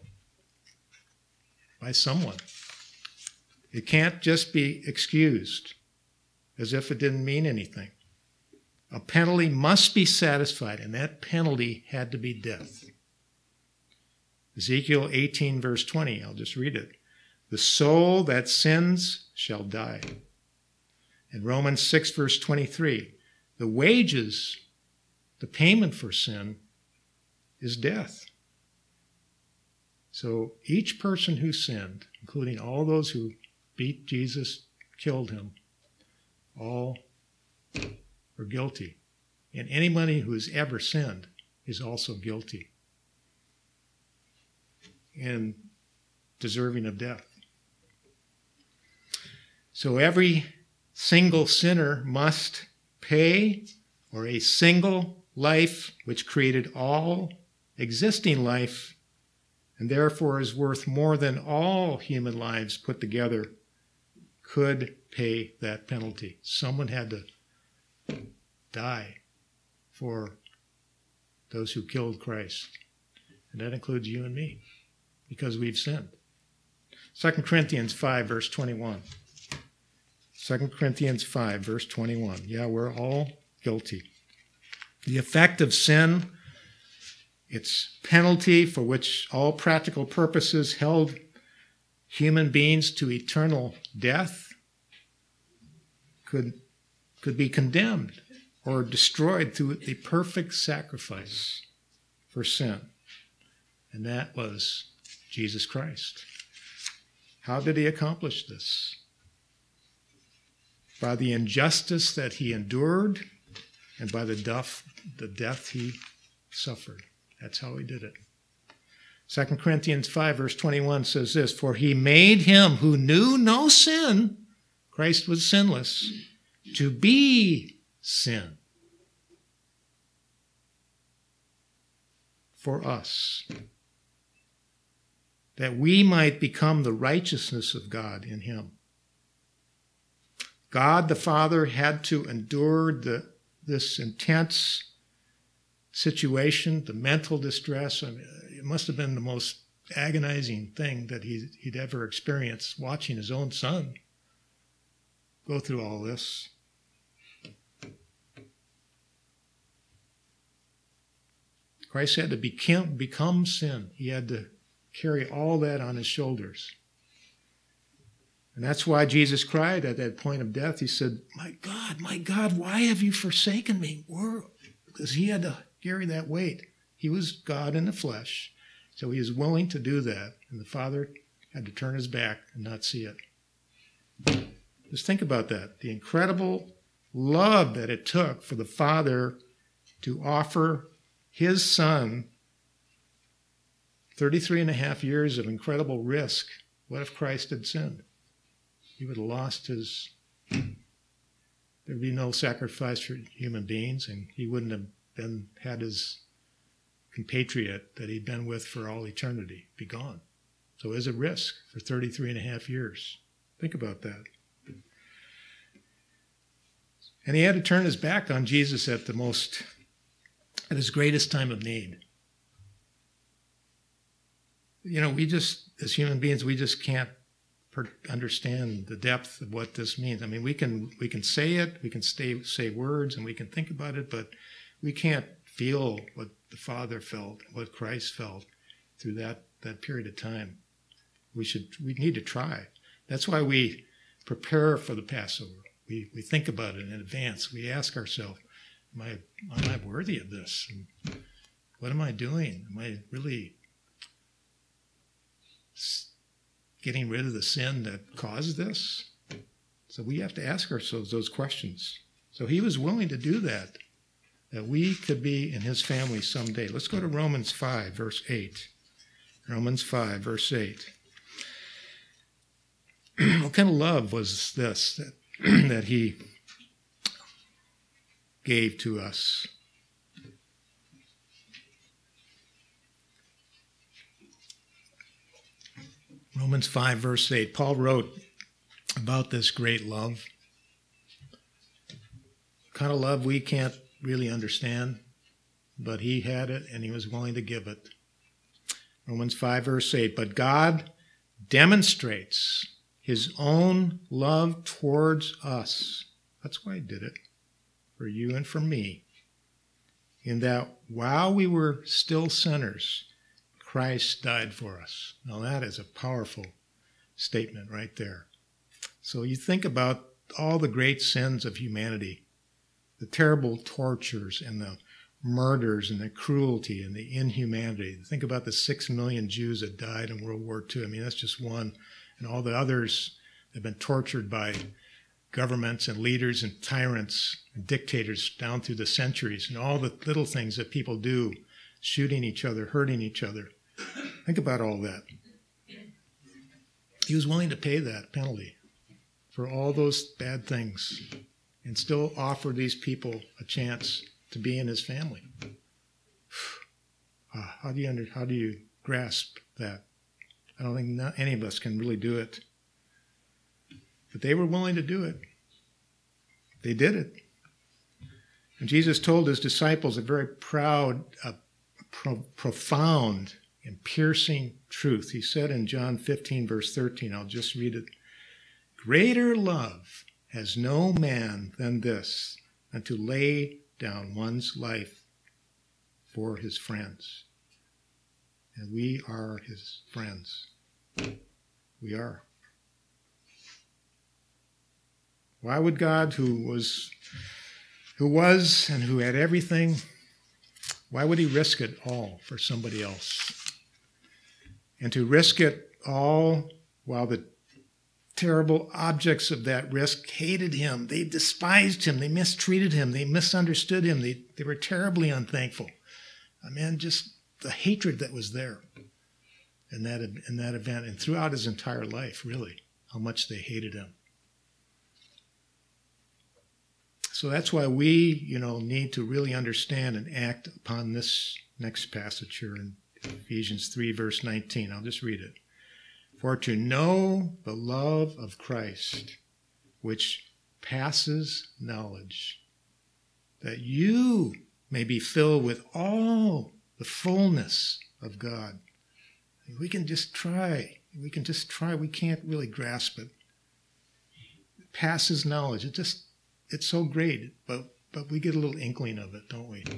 by someone. It can't just be excused as if it didn't mean anything. A penalty must be satisfied, and that penalty had to be death. Ezekiel eighteen, verse twenty, I'll just read it. The soul that sins shall die. And Romans six, verse twenty-three, the wages, the payment for sin, is death. So each person who sinned, including all those who beat Jesus, killed him, all are guilty. And anybody who has ever sinned is also guilty and deserving of death. So every single sinner must pay, or a single life which created all existing life and therefore is worth more than all human lives put together, could pay that penalty. Someone had to die for those who killed Christ. And that includes you and me, because we've sinned. Second Corinthians five, verse twenty-one. Second Corinthians five, verse twenty-one. Yeah, we're all guilty. The effect of sin, its penalty for which all practical purposes held human beings to eternal death, could, could be condemned or destroyed through the perfect sacrifice for sin. And that was Jesus Christ. How did he accomplish this? By the injustice that he endured and by the death, the death he suffered. That's how he did it. Second Corinthians five, verse twenty-one says this, "For he made him who knew no sin," Christ was sinless, "to be sin for us, that we might become the righteousness of God in him." God the Father had to endure the, this intense situation, the mental distress. I mean, it must have been the most agonizing thing that he, he'd ever experienced, watching his own son go through all this. Christ had to become, become sin. He had to carry all that on his shoulders. And that's why Jesus cried at that point of death. He said, "My God, my God, why have you forsaken me?" Because he had to carry that weight. He was God in the flesh, so he was willing to do that. And the Father had to turn his back and not see it. Just think about that. The incredible love that it took for the Father to offer his Son thirty-three and a half years of incredible risk. What if Christ had sinned? He would have lost his... There'd be no sacrifice for human beings, and he wouldn't have been had his compatriot that he'd been with for all eternity be gone. So it was a risk for thirty-three and a half years. Think about that. And he had to turn his back on Jesus at the most, at his greatest time of need. You know, we just, as human beings, we just can't understand the depth of what this means. I mean, we can we can say it, we can stay, say words, and we can think about it, but we can't feel what the Father felt, what Christ felt through that, that period of time. We should we need to try. That's why we prepare for the Passover. We we think about it in advance. We ask ourselves, am I am I worthy of this? And what am I doing? Am I really getting rid of the sin that caused this? So we have to ask ourselves those questions. So he was willing to do that, that we could be in his family someday. Let's go to Romans five, verse eight. Romans five, verse eight. What kind of love was this that, that he gave to us? Romans five, verse eight. Paul wrote about this great love. Kind of love we can't really understand, but he had it and he was willing to give it. Romans five, verse eight. But God demonstrates his own love towards us. That's why he did it, for you and for me. In that while we were still sinners, Christ died for us. Now that is a powerful statement right there. So you think about all the great sins of humanity, the terrible tortures and the murders and the cruelty and the inhumanity. Think about the six million Jews that died in World War Two. I mean, that's just one. And all the others that have been tortured by governments and leaders and tyrants and dictators down through the centuries, and all the little things that people do, shooting each other, hurting each other. Think about all that. He was willing to pay that penalty for all those bad things and still offer these people a chance to be in his family. Uh, how do you under, how do you grasp that? I don't think not any of us can really do it. But they were willing to do it. They did it. And Jesus told his disciples a very proud, uh, pro- profound, and piercing truth. He said in John fifteen, verse thirteen, I'll just read it. Greater love has no man than this, than to lay down one's life for his friends. And we are his friends. We are. Why would God, who was, who was and who had everything, why would he risk it all for somebody else? And to risk it all while the terrible objects of that risk hated him. They despised him. They mistreated him. They misunderstood him. They, they were terribly unthankful. I mean, just the hatred that was there in that, in that event and throughout his entire life, really, how much they hated him. So that's why we, you know, need to really understand and act upon this next passage here in Ephesians three, verse nineteen. I'll just read it. For to know the love of Christ, which passes knowledge, that you may be filled with all the fullness of God. We can just try. We can just try. We can't really grasp it. It passes knowledge. It just, it's so great, but, but we get a little inkling of it, don't we?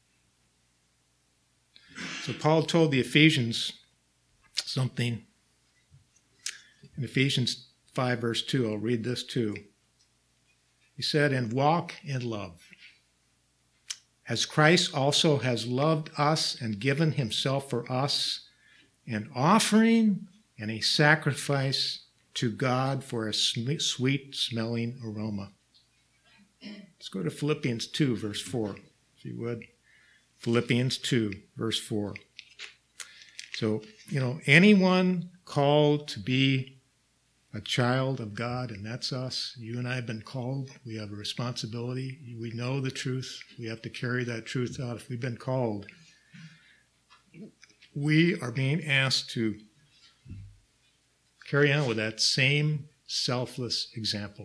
So Paul told the Ephesians something. In Ephesians five, verse two, I'll read this too. He said, and walk in love, as Christ also has loved us and given himself for us, an offering and a sacrifice to God for a sweet-smelling aroma. Let's go to Philippians two, verse four, if you would. Philippians two, verse four. So, you know, anyone called to be a child of God, and that's us. You and I have been called. We have a responsibility. We know the truth. We have to carry that truth out. If we've been called, we are being asked to carry on with that same selfless example.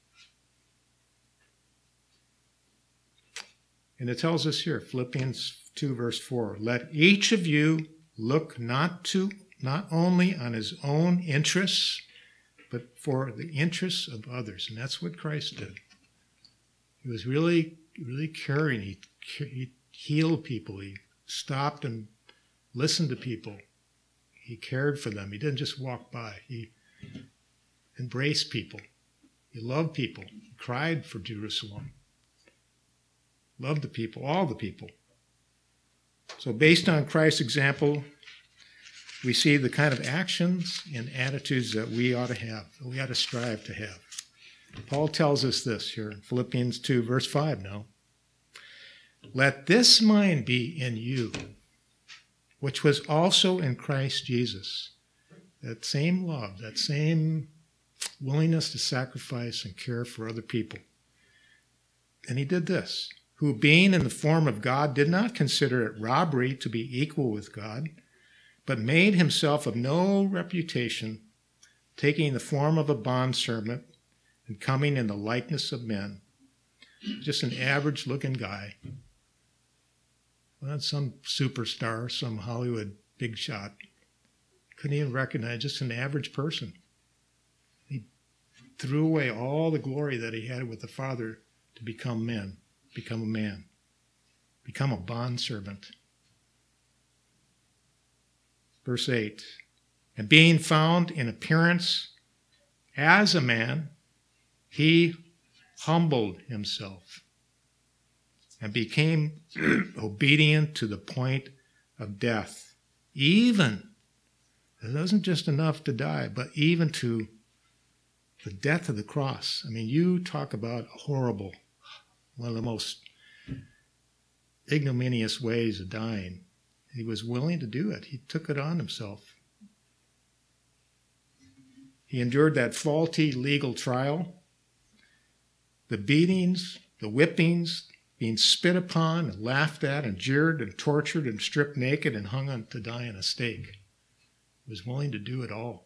And it tells us here, Philippians two, verse four, let each of you look not to not only on his own interests, but for the interests of others. And that's what Christ did. He was really, really caring. He, he healed people. He stopped and listened to people. He cared for them. He didn't just walk by. He embraced people. He loved people. He cried for Jerusalem. Loved the people, all the people. So based on Christ's example, we see the kind of actions and attitudes that we ought to have, that we ought to strive to have. Paul tells us this here in Philippians two, verse five now. Let this mind be in you, which was also in Christ Jesus. That same love, that same willingness to sacrifice and care for other people. And he did this, who being in the form of God did not consider it robbery to be equal with God, but made himself of no reputation, taking the form of a bondservant and coming in the likeness of men. Just an average-looking guy. Not some superstar, some Hollywood big shot. Couldn't even recognize, just an average person. He threw away all the glory that he had with the Father to become men, become a man, become a bondservant. Verse eight, and being found in appearance as a man, he humbled himself. and became obedient to the point of death. Even, it wasn't just enough to die, but even to the death of the cross. I mean, you talk about horrible, one of the most ignominious ways of dying. He was willing to do it. He took it on himself. He endured that faulty legal trial, the beatings, the whippings, being spit upon and laughed at and jeered and tortured and stripped naked and hung on to die on a stake. He was willing to do it all.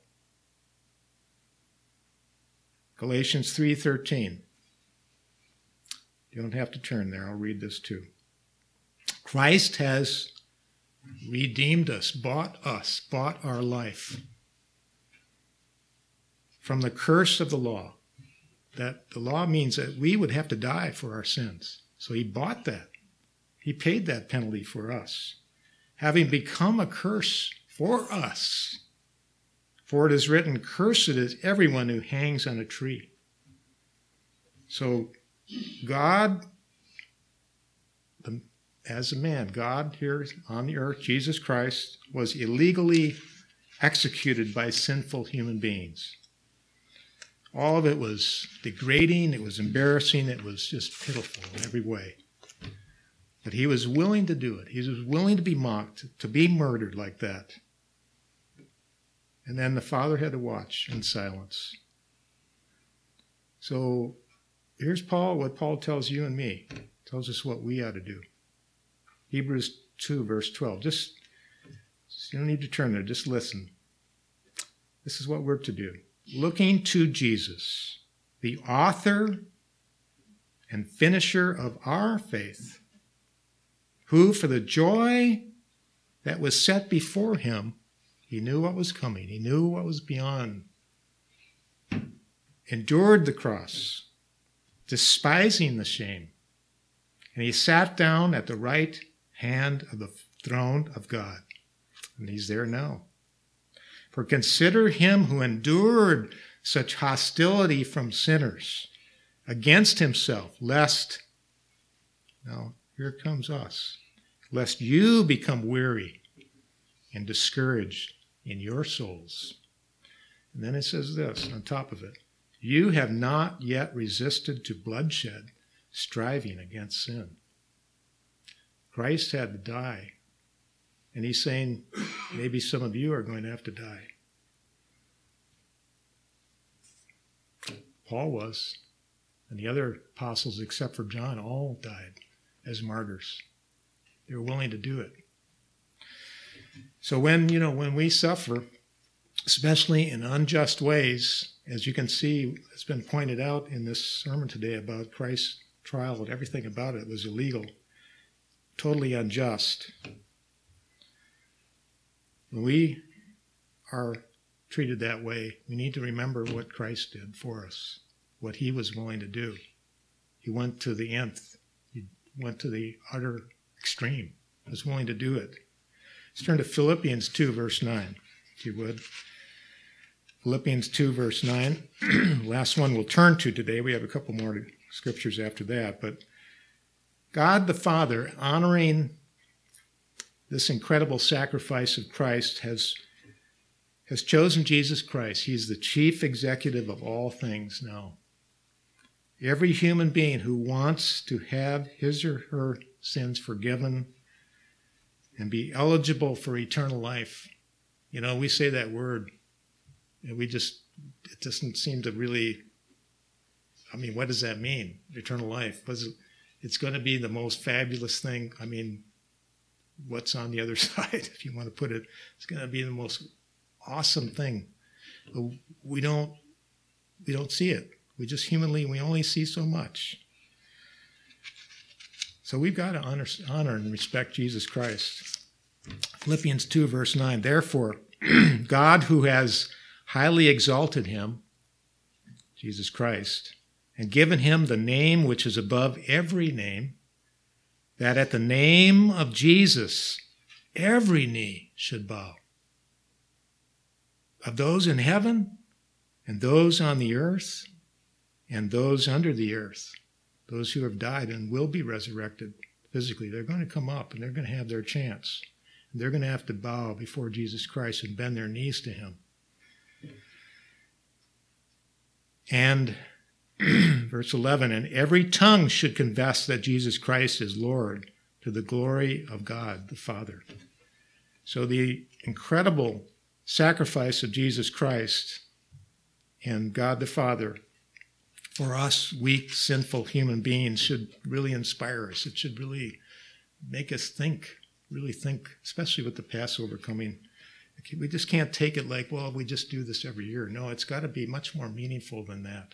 Galatians three thirteen. You don't have to turn there. I'll read this too. Christ has redeemed us, bought us, bought our life from the curse of the law. That the law means that we would have to die for our sins. So he bought that. He paid that penalty for us, having become a curse for us. For it is written, cursed is everyone who hangs on a tree. So God, as a man, God here on the earth, Jesus Christ, was illegally executed by sinful human beings. All of it was degrading, it was embarrassing, it was just pitiful in every way. But he was willing to do it. He was willing to be mocked, to be murdered like that. And then the Father had to watch in silence. So here's Paul, what Paul tells you and me. Tells us what we ought to do. Hebrews two, verse twelve. Just, you don't need to turn there, just listen. This is what we're to do. Looking to Jesus, the author and finisher of our faith, who for the joy that was set before him, he knew what was coming, he knew what was beyond, endured the cross, despising the shame, and he sat down at the right hand of the throne of God. And he's there now. For consider him who endured such hostility from sinners against himself, lest, now here comes us, lest you become weary and discouraged in your souls. And then it says this on top of it, you have not yet resisted to bloodshed, striving against sin. Christ had to die. And he's saying, maybe some of you are going to have to die. Paul was, and the other apostles, except for John, all died as martyrs. They were willing to do it. So when, you know, when we suffer, especially in unjust ways, as you can see, it's been pointed out in this sermon today about Christ's trial, and everything about it was illegal, totally unjust. When we are treated that way, we need to remember what Christ did for us, what he was willing to do. He went to the nth. He went to the utter extreme. He was willing to do it. Let's turn to Philippians two, verse nine, if you would. Philippians two, verse nine. Last one we'll turn to today. We have a couple more scriptures after that. But God the Father, honoring this incredible sacrifice of Christ, has, has chosen Jesus Christ. He's the chief executive of all things now. Every human being who wants to have his or her sins forgiven and be eligible for eternal life. You know, we say that word, and we just, it doesn't seem to really, I mean, what does that mean, eternal life? It's going to be the most fabulous thing. I mean, what's on the other side, if you want to put it? It's going to be the most awesome thing. But we don't, we don't see it. We just humanly, we only see so much. So we've got to honor, honor and respect Jesus Christ. Philippians two, verse nine. Therefore, God, who has highly exalted him, Jesus Christ, and given him the name which is above every name, that at the name of Jesus every knee should bow, of those in heaven and those on the earth and those under the earth, those who have died and will be resurrected physically, they're going to come up and they're going to have their chance. And they're going to have to bow before Jesus Christ and bend their knees to him. And verse eleven, and every tongue should confess that Jesus Christ is Lord, to the glory of God the Father. So the incredible sacrifice of Jesus Christ and God the Father for us weak, sinful human beings should really inspire us. It should really make us think, really think, especially with the Passover coming. We just can't take it like, well, we just do this every year. No, it's got to be much more meaningful than that.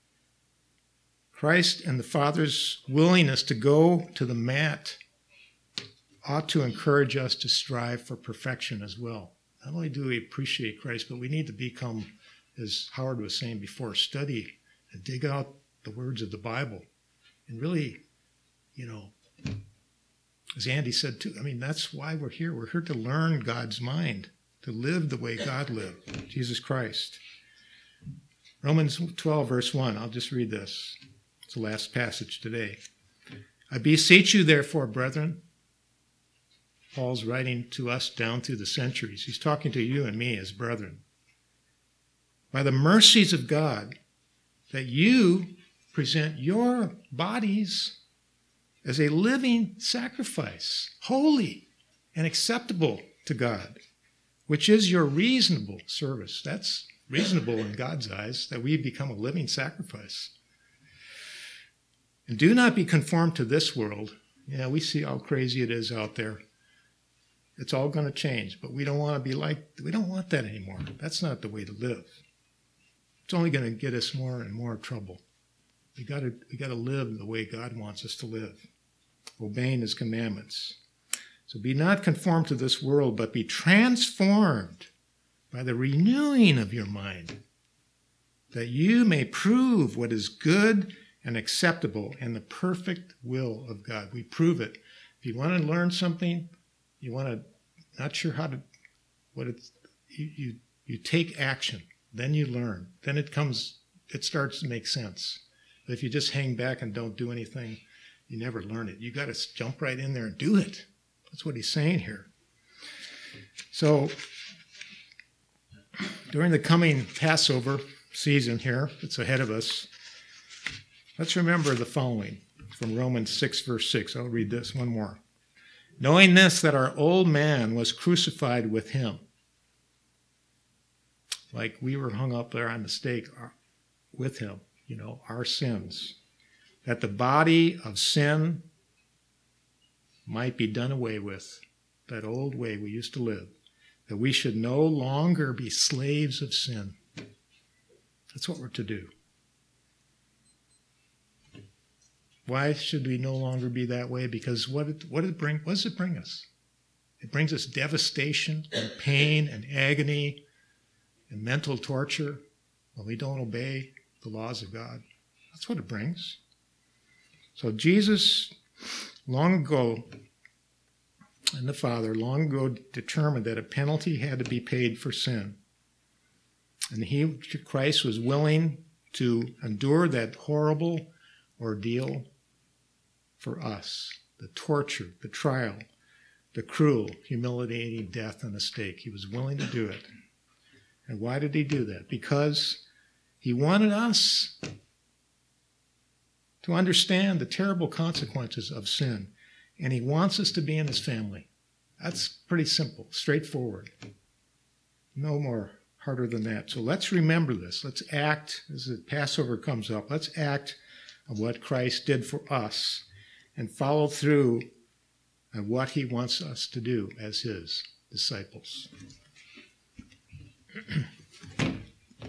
Christ and the Father's willingness to go to the mat ought to encourage us to strive for perfection as well. Not only do we appreciate Christ, but we need to become, as Howard was saying before, study and dig out the words of the Bible. And really, you know, as Andy said too, I mean, that's why we're here. We're here to learn God's mind, to live the way God lived, Jesus Christ. Romans twelve, verse one, I'll just read this. It's the last passage today. I beseech you, therefore, brethren, Paul's writing to us down through the centuries. He's talking to you and me as brethren. By the mercies of God, that you present your bodies as a living sacrifice, holy and acceptable to God, which is your reasonable service. That's reasonable in God's eyes, that we become a living sacrifice. And do not be conformed to this world. Yeah, we see how crazy it is out there. It's all going to change, but we don't want to be like, we don't want that anymore. That's not the way to live. It's only going to get us more and more trouble. We got to we got to live the way God wants us to live, obeying his commandments. So be not conformed to this world, but be transformed by the renewing of your mind, that you may prove what is good and acceptable and the perfect will of God. We prove it. If you want to learn something, you want to, not sure how to, what it's, you, you, you take action, then you learn. Then it comes, it starts to make sense. But if you just hang back and don't do anything, you never learn it. You got to jump right in there and do it. That's what he's saying here. So during the coming Passover season here, that's ahead of us, let's remember the following from Romans six, verse six. I'll read this one more. Knowing this, that our old man was crucified with him. Like we were hung up there on the stake with him, you know, our sins. That the body of sin might be done away with, that old way we used to live. That we should no longer be slaves of sin. That's what we're to do. Why should we no longer be that way? Because what it, what it bring, what does it bring us? It brings us devastation and pain and agony and mental torture when we don't obey the laws of God. That's what it brings. So Jesus, long ago, and the Father, long ago determined that a penalty had to be paid for sin. And he, Christ, was willing to endure that horrible ordeal for us, the torture, the trial, the cruel, humiliating death on the stake. He was willing to do it. And why did he do that? Because he wanted us to understand the terrible consequences of sin. And he wants us to be in his family. That's pretty simple, straightforward. No more harder than that. So let's remember this. Let's act, as the Passover comes up, let's act on what Christ did for us and follow through on what he wants us to do as his disciples.